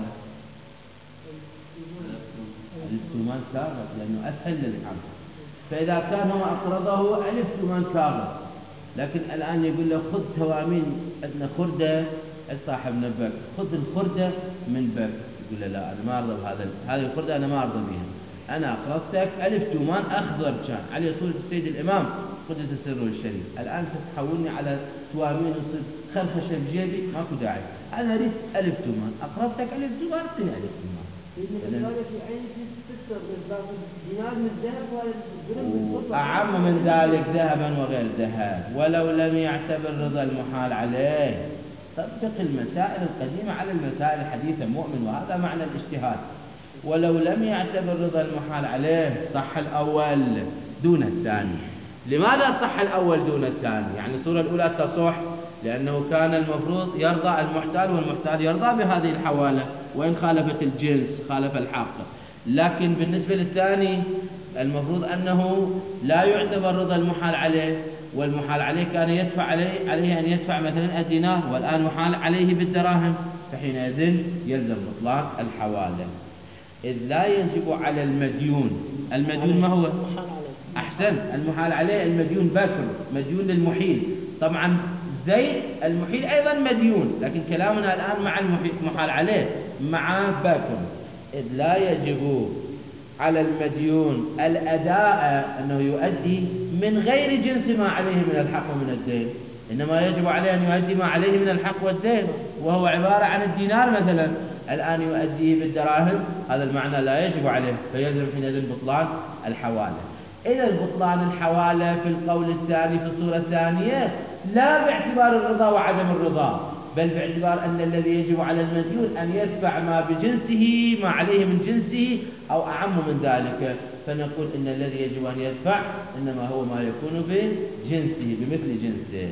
الاستومان كاغذ لأنه أسهل للحمل، فإذا كان هو أقرضه الاستومان كاغذ، لكن الآن يقول له خذ توامين عندنا خردة صاحب نبك، خذ الخردة من بك، يقول له لا أنا ما أرضى بهذا، هذه الخردة أنا ما أرضى بها، أنا أقرضتك ألف تومان أخضر كان على صورة السيد الإمام قدس سره الشريف، الآن تحولني على توامين وصد خرفشة بجيبي، ماكو داعي، أنا أريد ألف تومان، أقرضتك ألف تومان أعطيني ألف تومان. أعم من ذلك ذهبا وغير ذهب. ولو لم يعتبر رضا المحال عليه، طبق المسائل القديمة على المسائل الحديثة مؤمن، وهذا معنى الاجتهاد. ولو لم يعتبر رضا المحال عليه صح الأول دون الثاني. لماذا صح الأول دون الثاني؟ يعني الصورة الأولى تصح لأنه كان المفروض يرضى المحتال، والمحتال يرضى بهذه الحوالة وإن خالفت الجنس خالف الحق. لكن بالنسبة للثاني المفروض أنه لا يعتبر رضا المحال عليه، والمحال عليه كان يدفع عليه عليه أن يدفع مثلا الدينار، والآن محال عليه بالدراهم، فحينئذ يلزم بطلان الحوالة. إذ لا يجب على المديون، المديون ما هو؟ أحسن، المحال عليه المديون باكر، مديون للمحيل، طبعا زيد المحيل أيضا مديون، لكن كلامنا الآن مع المحال عليه مع بكر، إذ لا يجب على المديون الأداء أنه يؤدي من غير جنس ما عليه من الحق ومن الدين، إنما يجب عليه أن يؤدي ما عليه من الحق والدين، وهو عبارة عن الدينار مثلا، الآن يؤديه بالدراهم، هذا المعنى لا يجب عليه، فيلزم حينئذ بطلان الحوالة. إذا بطلان الحوالة في القول الثاني في الصورة الثانية لا باعتبار الرضا وعدم الرضا، بل باعتبار أن الذي يجب على المديون أن يدفع ما بجنسه ما عليه من جنسه أو أعم من ذلك، فنقول إن الذي يجب أن يدفع إنما هو ما يكون بجنسه بمثل جنسه.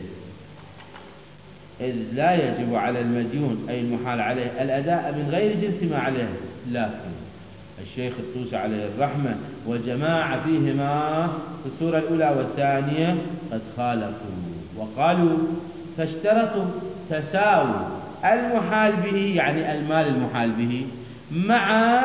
إذ لا يجب على المديون أي المحال عليه الأداء من غير جنس ما عليه، لكن الشيخ الطوسي عليه الرحمة وجماعة فيهما في السورة الأولى والثانية قد خالفوا وقالوا فاشترطوا تساوي المحال به، يعني المال المحال به مع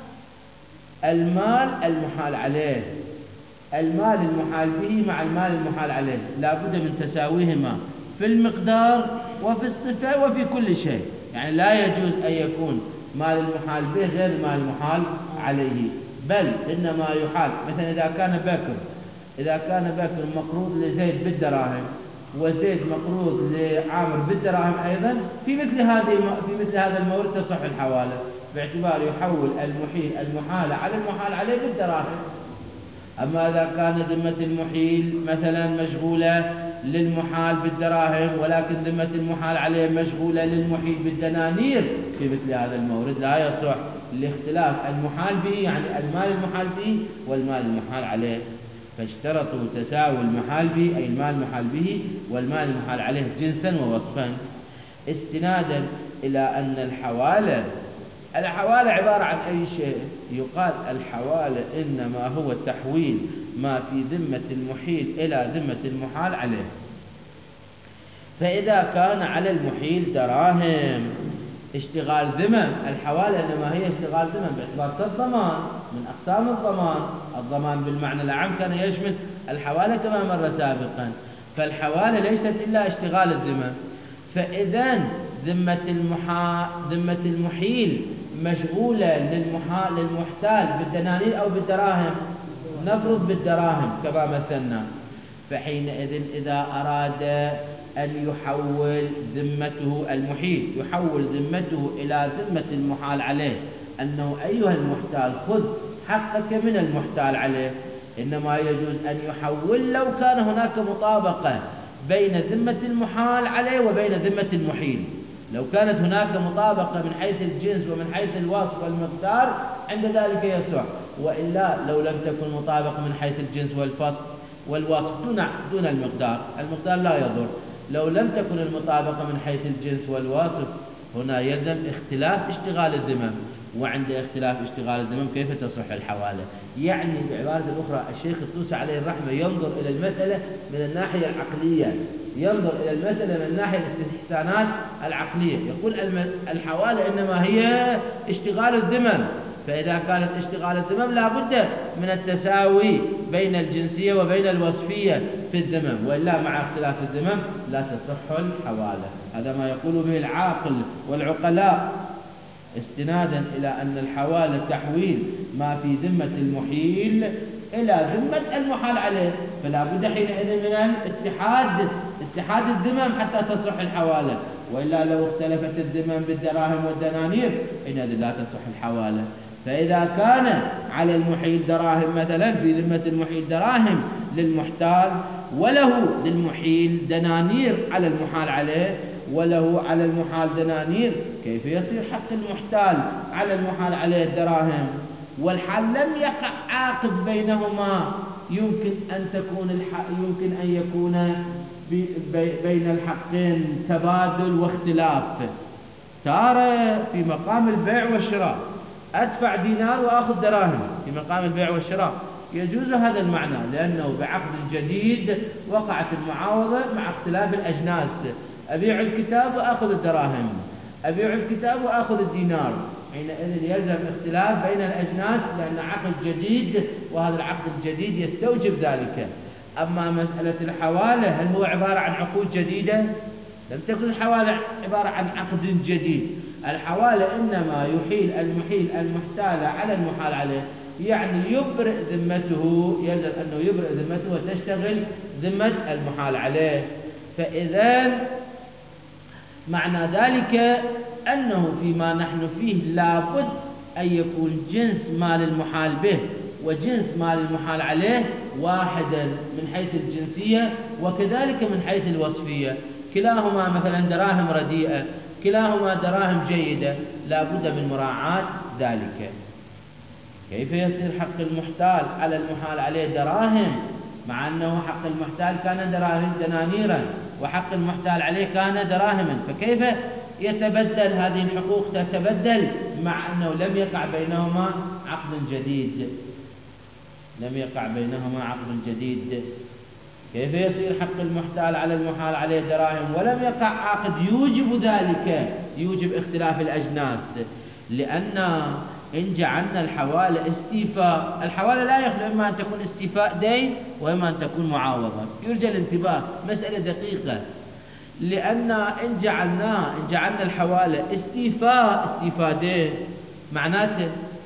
المال المحال عليه، المال المحال به مع المال المحال عليه لا بد من تساويهما في المقدار وفي الصفة وفي كل شيء، يعني لا يجوز أن يكون مال المحال به غير مال المحال عليه، بل إنما يحال مثلا إذا كان بكر إذا كان بكر مقروض لزيد بالدراهم وزيد مقروض لعامر بالدراهم أيضا، في مثل هذه في مثل هذا المورد تصح الحوالة، باعتبار يحول المحيل المحال على المحال عليه بالدراهم. أما إذا كان ذمة المحيل مثلا مشغولة للمحال بالدراهم ولكن ذمة المحال عليه مشغولة للمحيل بالدنانير، في مثل هذا المورد لا يصح لاختلاف المحال به، يعني المال المحال به والمال المحال عليه، فاشترطوا تساوي المحال به أي المال المحال به والمال المحال عليه جنسا ووصفا، استنادا إلى أن الحوالة الحوالة عبارة عن أي شيء، يقال الحوالة إنما هو تحويل ما في ذمة المحيل إلى ذمة المحال عليه. فإذا كان على المحيل دراهم اشتغال ذمم، الحوالة إنما هي اشتغال ذمم باعتبار كالضمان من أقسام الضمان، الضمان بالمعنى العام كان يشمل الحوالة كما مر سابقا، فالحوالة ليست إلا اشتغال الذمم، فإذا ذمة المحا ذمة المحيل مشغولة للمحا للمحتال بالدنانير أو بالدراهم، نفرض بالدراهم كما مثلنا، فحينئذ إذا أراد أن يحول ذمته المحيل يحول ذمته إلى ذمة المحال عليه، أنه أيها المحتال خذ حقك من المحتال عليه، إنما يجوز أن يحول لو كان هناك مطابقة بين ذمة المحال عليه وبين ذمة المحيل، لو كانت هناك مطابقة من حيث الجنس ومن حيث الوصف والمقدار عند ذلك يصح، وإلا لو لم تكن مطابقة من حيث الجنس والفصل والوصف دون دون المقدار، المقدار لا يضر، لو لم تكن المطابقة من حيث الجنس والوصف هنا يلزم اختلاف اشتغال الذمم، وعند اختلاف اشتغال الذمم كيف تصح الحوالة؟ يعني بعبارة أخرى الشيخ الطوسي عليه الرحمة ينظر إلى المسألة من الناحية العقلية، ينظر إلى المسألة من الناحية الاستحسانات العقلية، يقول الحوالة إنما هي اشتغال الذمم، فإذا كانت اشتغال الذمم لا بد من التساوي بين الجنسية وبين الوصفية في الذمم، وإلا مع اختلاف الذمم لا تصح الحوالة. هذا ما يقول به العاقل والعقلاء استنادا إلى أن الحوالة تحويل ما في ذمة المحيل إلى ذمة المحال عليه، فلا بد حينئذ من الاتحاد اتحاد الذمم حتى تصح الحوالة، وإلا لو اختلفت الذمم بالدراهم والدنانير حينئذ لا تصح الحوالة. فإذا كان على المحيل دراهم مثلا في ذمة المحيل دراهم للمحتال وله للمحيل دنانير على المحال عليه وله على المحال دنانير، كيف يصير حق المحتال على المحال عليه الدراهم والحال لم يقع عاقد بينهما؟ يمكن أن تكون الحق يمكن أن يكون بين الحقين تبادل واختلاف، تارة في مقام البيع والشراء أدفع دينار وأخذ دراهم في مقام البيع والشراء، يجوز هذا المعنى لأنه بعقد جديد وقعت المعاوضة مع اختلاف الأجناس، أبيع الكتاب وأخذ الدراهم، أبيع الكتاب وأخذ الدينار، حينئذ يلزم اختلاف بين الأجناس لأن عقد جديد وهذا العقد الجديد يستوجب ذلك. أما مسألة الحوالة هل هو عبارة عن عقود جديدة؟ لم تكن الحوالة عبارة عن عقد جديد. الحوالة إنما يحيل المحيل المحتال على المحال عليه، يعني يبرئ ذمته، يلزم أنه يبرئ ذمته وتشتغل ذمة المحال عليه. فإذا معنى ذلك أنه فيما نحن فيه لابد أن يكون جنس مال المحال به وجنس مال المحال عليه واحدا من حيث الجنسية وكذلك من حيث الوصفية. كلاهما مثلا دراهم رديئة، كلاهما دراهم جيدة، لا بد من مراعاة ذلك. كيف يصير حق المحتال على المحال عليه دراهم مع أنه حق المحتال كان دراهم دنانيرا وحق المحتال عليه كان دراهما؟ فكيف يتبدل هذه الحقوق؟ تتبدل مع أنه لم يقع بينهما عقد جديد، لم يقع بينهما عقد جديد. كيف يصير حق المحتال على المحال عليه دراهم ولم يقع عقد يوجب ذلك، يوجب اختلاف الأجناس؟ لأن إن جعلنا الحوالة استيفاء، الحوالة لا يخلو إما أن تكون استيفاء دين وإما أن تكون معاوضة. يرجى الانتباه، مسألة دقيقة. لأن إن جعلنا إن جعلنا الحوالة استيفاء استيفاء دين معناته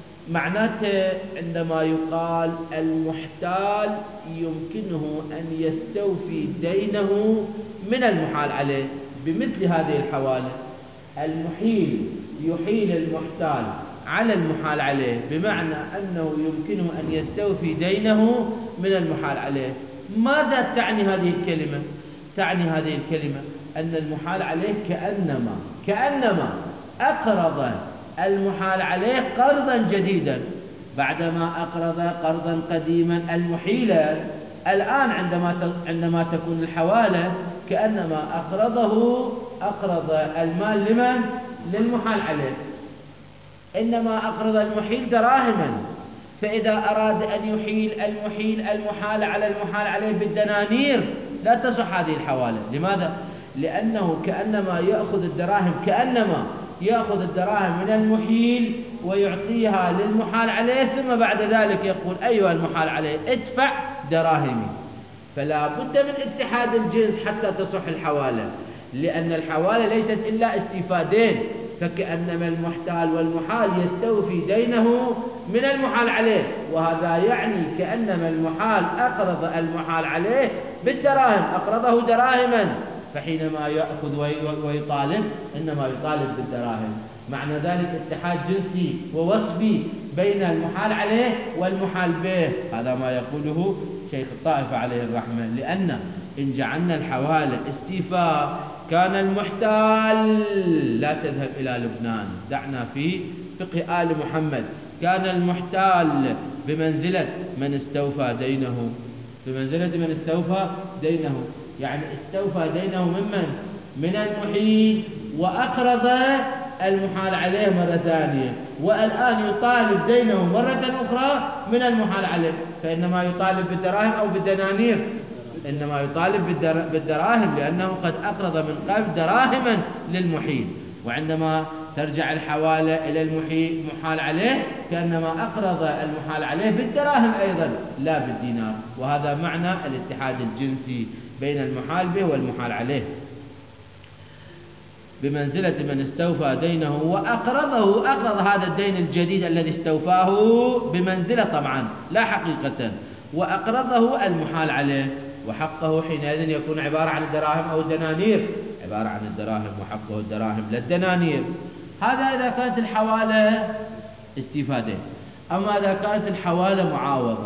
معناته عندما يقال المحتال يمكنه أن يستوفي دينه من المحال عليه بمثل هذه الحوالة. المحيل يحيل المحتال على المحال عليه بمعنى أنه يمكنه أن يستوفي دينه من المحال عليه. ماذا تعني هذه الكلمة؟ تعني هذه الكلمة أن المحال عليه كأنما كأنما أقرض المحال عليه قرضا جديدا بعدما أقرض قرضا قديما. المحيلة الآن عندما عندما تكون الحوالة كأنما أقرضه أقرض المال لمن؟ للمحال عليه. إنما أقرض المحيل دراهما، فإذا أراد أن يحيل المحيل المحال على المحال عليه بالدنانير لا تصح هذه الحوالة. لماذا؟ لأنه كأنما يأخذ الدراهم كأنما يأخذ الدراهم من المحيل ويعطيها للمحال عليه، ثم بعد ذلك يقول أيها المحال عليه ادفع دراهمي. فلا بد من اتحاد الجنس حتى تصح الحوالة، لأن الحوالة ليست إلا استيفاء دين، فكأنما المحتال والمحال يستوفي دينه من المحال عليه، وهذا يعني كأنما المحال أقرض المحال عليه بالدراهم، أقرضه دراهما، فحينما يأخذ ويطالب إنما يطالب بالدراهم. معنى ذلك اتحاد جنسي ووصفي بين المحال عليه والمحال به. هذا ما يقوله شيخ الطائفة عليه الرحمة. لأن إن جعلنا الحوالة استيفاء كان المحتال لا تذهب إلى لبنان، دعنا في فقه آل محمد، كان المحتال بمنزلة من استوفى دينه، بمنزلة من استوفى دينه، يعني استوفى دينه ممن؟ من المحيل، وأقرض المحال عليه مرة ثانية، والآن يطالب دينه مرة أخرى من المحال عليه. فإنما يطالب بالدراهم أو بالدنانير؟ إنما يطالب بالدراهم، لأنه قد أقرض من قبل دراهما للمحيل، وعندما ترجع الحوالة إلى المحيل محال عليه كأنما أقرض المحال عليه بالدراهم أيضا لا بالدينار. وهذا معنى الاتحاد الجنسي بين المحال به والمحال عليه، بمنزلة من استوفى دينه وأقرضه، أقرض هذا الدين الجديد الذي استوفاه بمنزلة طبعا لا حقيقة، وأقرضه المحال عليه، وحقه حينئذ يكون عبارة عن الدراهم أو الدنانير، عبارة عن الدراهم وحقه الدراهم لا الدنانير. هذا إذا كانت الحوالة استفادة. أما إذا كانت الحوالة معاوضة،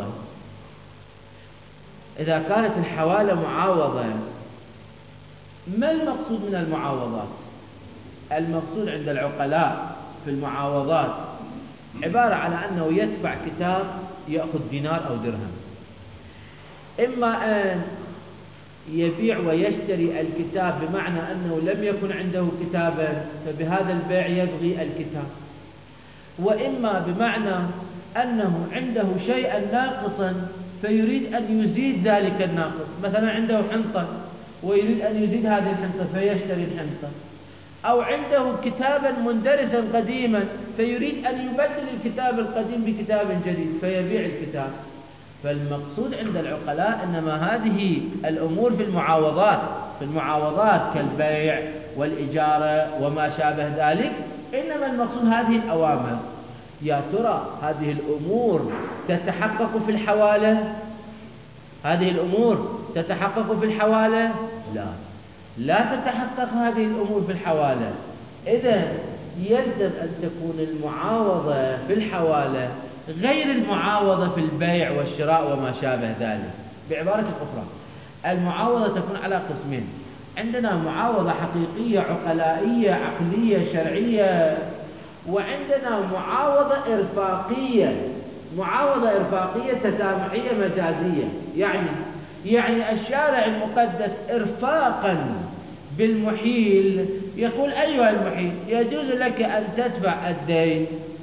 إذا كانت الحوالة معاوضة، ما المقصود من المعاوضات؟ المقصود عند العقلاء في المعاوضات عبارة على أنه يدفع كتاب يأخذ دينار أو درهم، إما أن يبيع ويشتري الكتاب بمعنى أنه لم يكن عنده كتابا فبهذا البيع يبغي الكتاب، وإما بمعنى أنه عنده شيئا ناقصا فيريد أن يزيد ذلك الناقص. مثلا عنده حنطة ويريد أن يزيد هذه الحنطة فيشتري الحنطة، أو عنده كتابا مندرسا قديما فيريد أن يبدل الكتاب القديم بكتاب جديد فيبيع الكتاب. فالمقصود عند العقلاء إنما هذه الأمور في المعاوضات في المعاوضات كالبيع والإجارة وما شابه ذلك، إنما المقصود هذه الأوامر. يا ترى هذه الأمور تتحقق في الحوالة؟ هذه الأمور تتحقق في الحوالة؟ لا، لا تتحقق هذه الأمور في الحوالة. إذن يلزم أن تكون المعاوضة في الحوالة غير المعاوضة في البيع والشراء وما شابه ذلك. بعبارة أخرى، المعاوضة تكون على قسمين: عندنا معاوضة حقيقية عقلائية عقلية شرعية، وعندنا معاوضة إرفاقية معاوضة إرفاقية تسامحية مجازية. يعني يعني الشارع المقدس إرفاقا بالمحيل يقول: أيها المحيل، يجوز لك أن تدفع الدين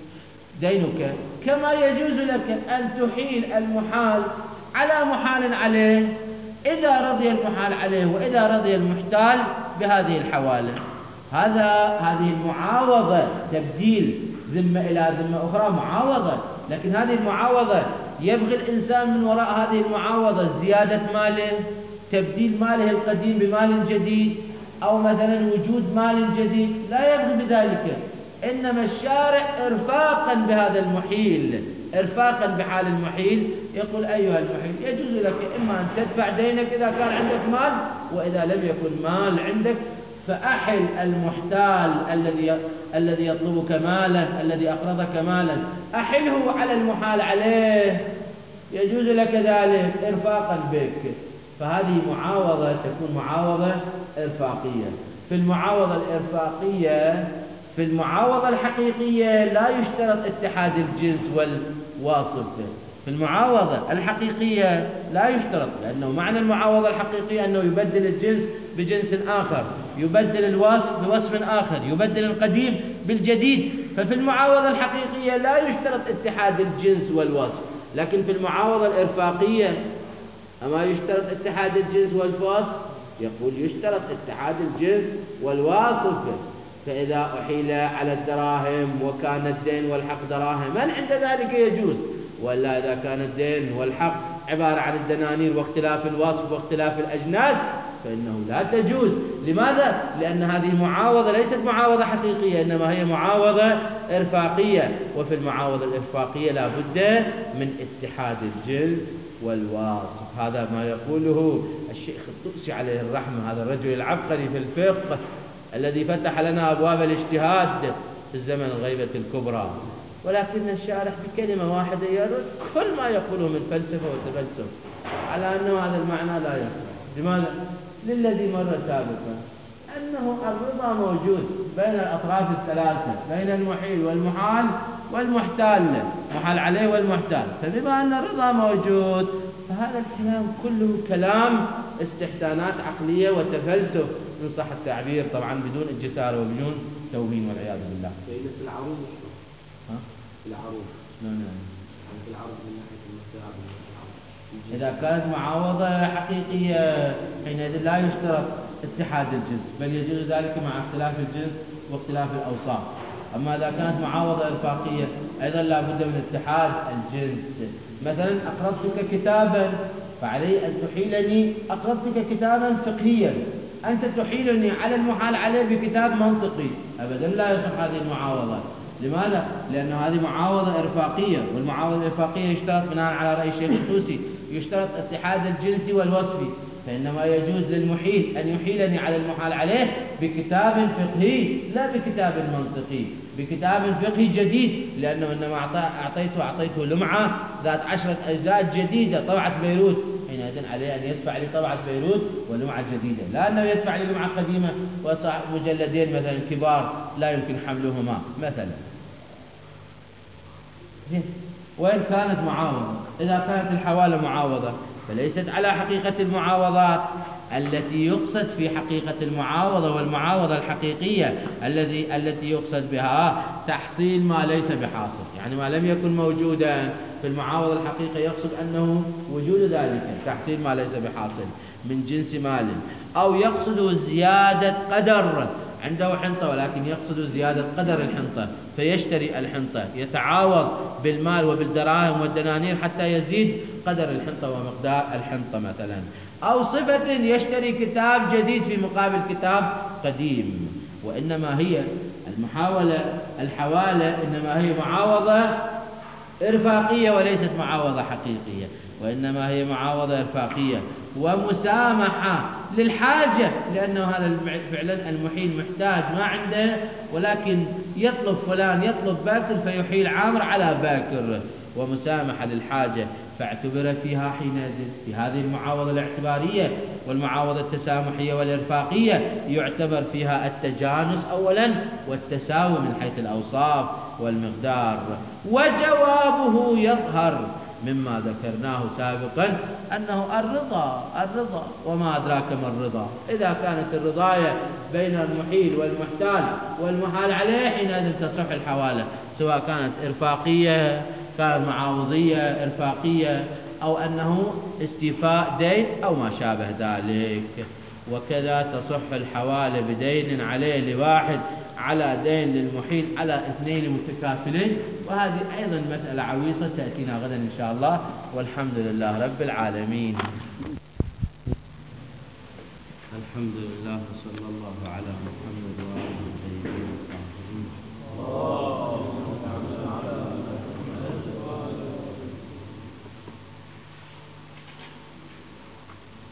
دينك، كما يجوز لك أن تحيل المحال على محال عليه إذا رضي المحال عليه وإذا رضي المحتال بهذه الحوالة. هذا هذه المعاوضة تبديل ذمة إلى ذمة أخرى، معاوضة. لكن هذه المعاوضة يبغي الإنسان من وراء هذه المعاوضة زيادة ماله، تبديل ماله القديم بمال جديد، أو مثلا وجود مال جديد، لا يبغي بذلك. إنما الشارع إرفاقا بهذا المحيل، إرفاقا بحال المحيل، يقول: أيها المحيل، يجوز لك إما أن تدفع دينك إذا كان عندك مال، وإذا لم يكن مال عندك فأحل المحتال الذي الذي يطلبك مالا، الذي أقرضك مالا، أحله على المحال عليه، يجوز لك ذلك إرفاقا بك. فهذه معاوضة تكون معاوضة إرفاقية. في المعاوضة الإرفاقية في المعاوضة الحقيقية لا يشترط اتحاد الجنس والواصف. في المعاوضة الحقيقية لا يشترط، لأنه معنى المعاوضة الحقيقية أنه يبدل الجنس بجنس آخر، يبدل الوصف بوصف آخر، يبدل القديم بالجديد. ففي المعاوضة الحقيقية لا يشترط اتحاد الجنس والوصف. لكن في المعاوضة الإرفاقية أما يشترط اتحاد الجنس والوصف؟ يقول: يشترط اتحاد الجنس والواصف. فإذا أحيل على الدراهم وكان الدين والحق دراهما عند ذلك يجوز، ولا إذا كان الدين والحق عبارة عن الدنانير واختلاف الوصف واختلاف الأجناس فإنه لا تجوز. لماذا؟ لأن هذه المعاوضة ليست معاوضة حقيقية، إنما هي معاوضة إرفاقية. وفي المعاوضة الإرفاقية لا بد من اتحاد الجنس والواصف. هذا ما يقوله الشيخ الطوسي عليه الرحمة، هذا الرجل العبقري في الفقه الذي فتح لنا أبواب الاجتهاد في الزمن الغيبة الكبرى. ولكن الشارح بكلمة واحدة يرد كل ما يقوله من فلسفة وتفلسف على أنه هذا المعنى لا يصح. لماذا؟ للذي مر سابقا، أنه الرضا موجود بين الأطراف الثلاثة، بين المحيل والمحال والمحتال، محال عليه والمحتال. فبما أن الرضا موجود فهذا الكلام كله كلام استحسانات عقلية وتفلسف إن صح التعبير، طبعا بدون الجسارة وبدون توهين والعياذ بالله. في العروض ها؟ في العروض لا نعم. في العروض من ناحية المسائل. إذا كانت معاوضة حقيقية حينئذ لا يشترط اتحاد الجنس، بل يجوز ذلك مع اختلاف الجنس واختلاف الأوصاف. أما إذا كانت معاوضة إرفاقية أيضا لا بد من اتحاد الجنس. مثلا أقرضتك كتابا فعلي أن تحيلني، أقرضتك كتابا فقهيا، أنت تحيلني على المحال عليه بكتاب منطقي، أبدا لا يصح هذه المعاوضة. لماذا؟ لأن هذه معاوضة إرفاقية، والمعاوضة الإرفاقية يشترط بناء على رأي الشيخ الطوسي يشترط اتحاد الجنس والوصف. فإنما يجوز للمحيل أن يحيلني على المحال عليه بكتاب فقهي لا بكتاب منطقي، بكتاب فقهي جديد، لأنه إنما أعطيته أعطيته لمعة ذات عشرة أجزاء جديدة طبعة بيروت، حينئذ عليه أن يدفع لي طبعة بيروت ولمعة جديدة، لا أنه يدفع لي لمعة قديمة ومجلدين مثلا كبار لا يمكن حملهما مثلا. وإن كانت معاوضة، إذا كانت الحوالة معاوضة فليست على حقيقة المعاوضات التي يقصد في حقيقة المعاوضة. والمعاوضة الحقيقية الذي التي يقصد بها تحصيل ما ليس بحاصل، يعني ما لم يكن موجودا في المعاوضة الحقيقية يقصد أنه وجود ذلك تحصيل ما ليس بحاصل من جنس مال، أو يقصد زيادة قدر عنده حنطة ولكن يقصد زيادة قدر الحنطة فيشتري الحنطة، يتعاوض بالمال وبالدراهم والدنانير حتى يزيد قدر الحنطة ومقدار الحنطة مثلا. أو صفة يشتري كتاب جديد في مقابل كتاب قديم. وإنما هي المحاولة الحوالة إنما هي معاوضة إرفاقية وليست معاوضة حقيقية، وإنما هي معاوضة إرفاقية ومسامحة للحاجة، لأنه هذا فعلا المحيل محتاج ما عنده، ولكن يطلب فلان يطلب باكر فيحيل عامر على باكر، ومسامحة للحاجة، فاعتبر فيها حينئذ في هذه المعاوضة الاعتبارية والمعاوضة التسامحية والإرفاقية يعتبر فيها التجانس أولا والتساوي من حيث الأوصاف والمقدار. وجوابه يظهر مما ذكرناه سابقا أنه الرضا الرضا وما أدراك ما الرضا. إذا كانت الرضاية بين المحيل والمحتال والمحال عليه حينئذ تصح الحوالة، سواء كانت إرفاقية كانت معاوضية إرفاقية أو أنه استيفاء دين أو ما شابه ذلك. وكذا تصح الحوالة بدين عليه لواحد على دين للمحيل على اثنين متكافلين، وهذه أيضا مسألة عويصة تأتينا غدا إن شاء الله، والحمد لله رب العالمين. الحمد لله وصلى الله على محمد.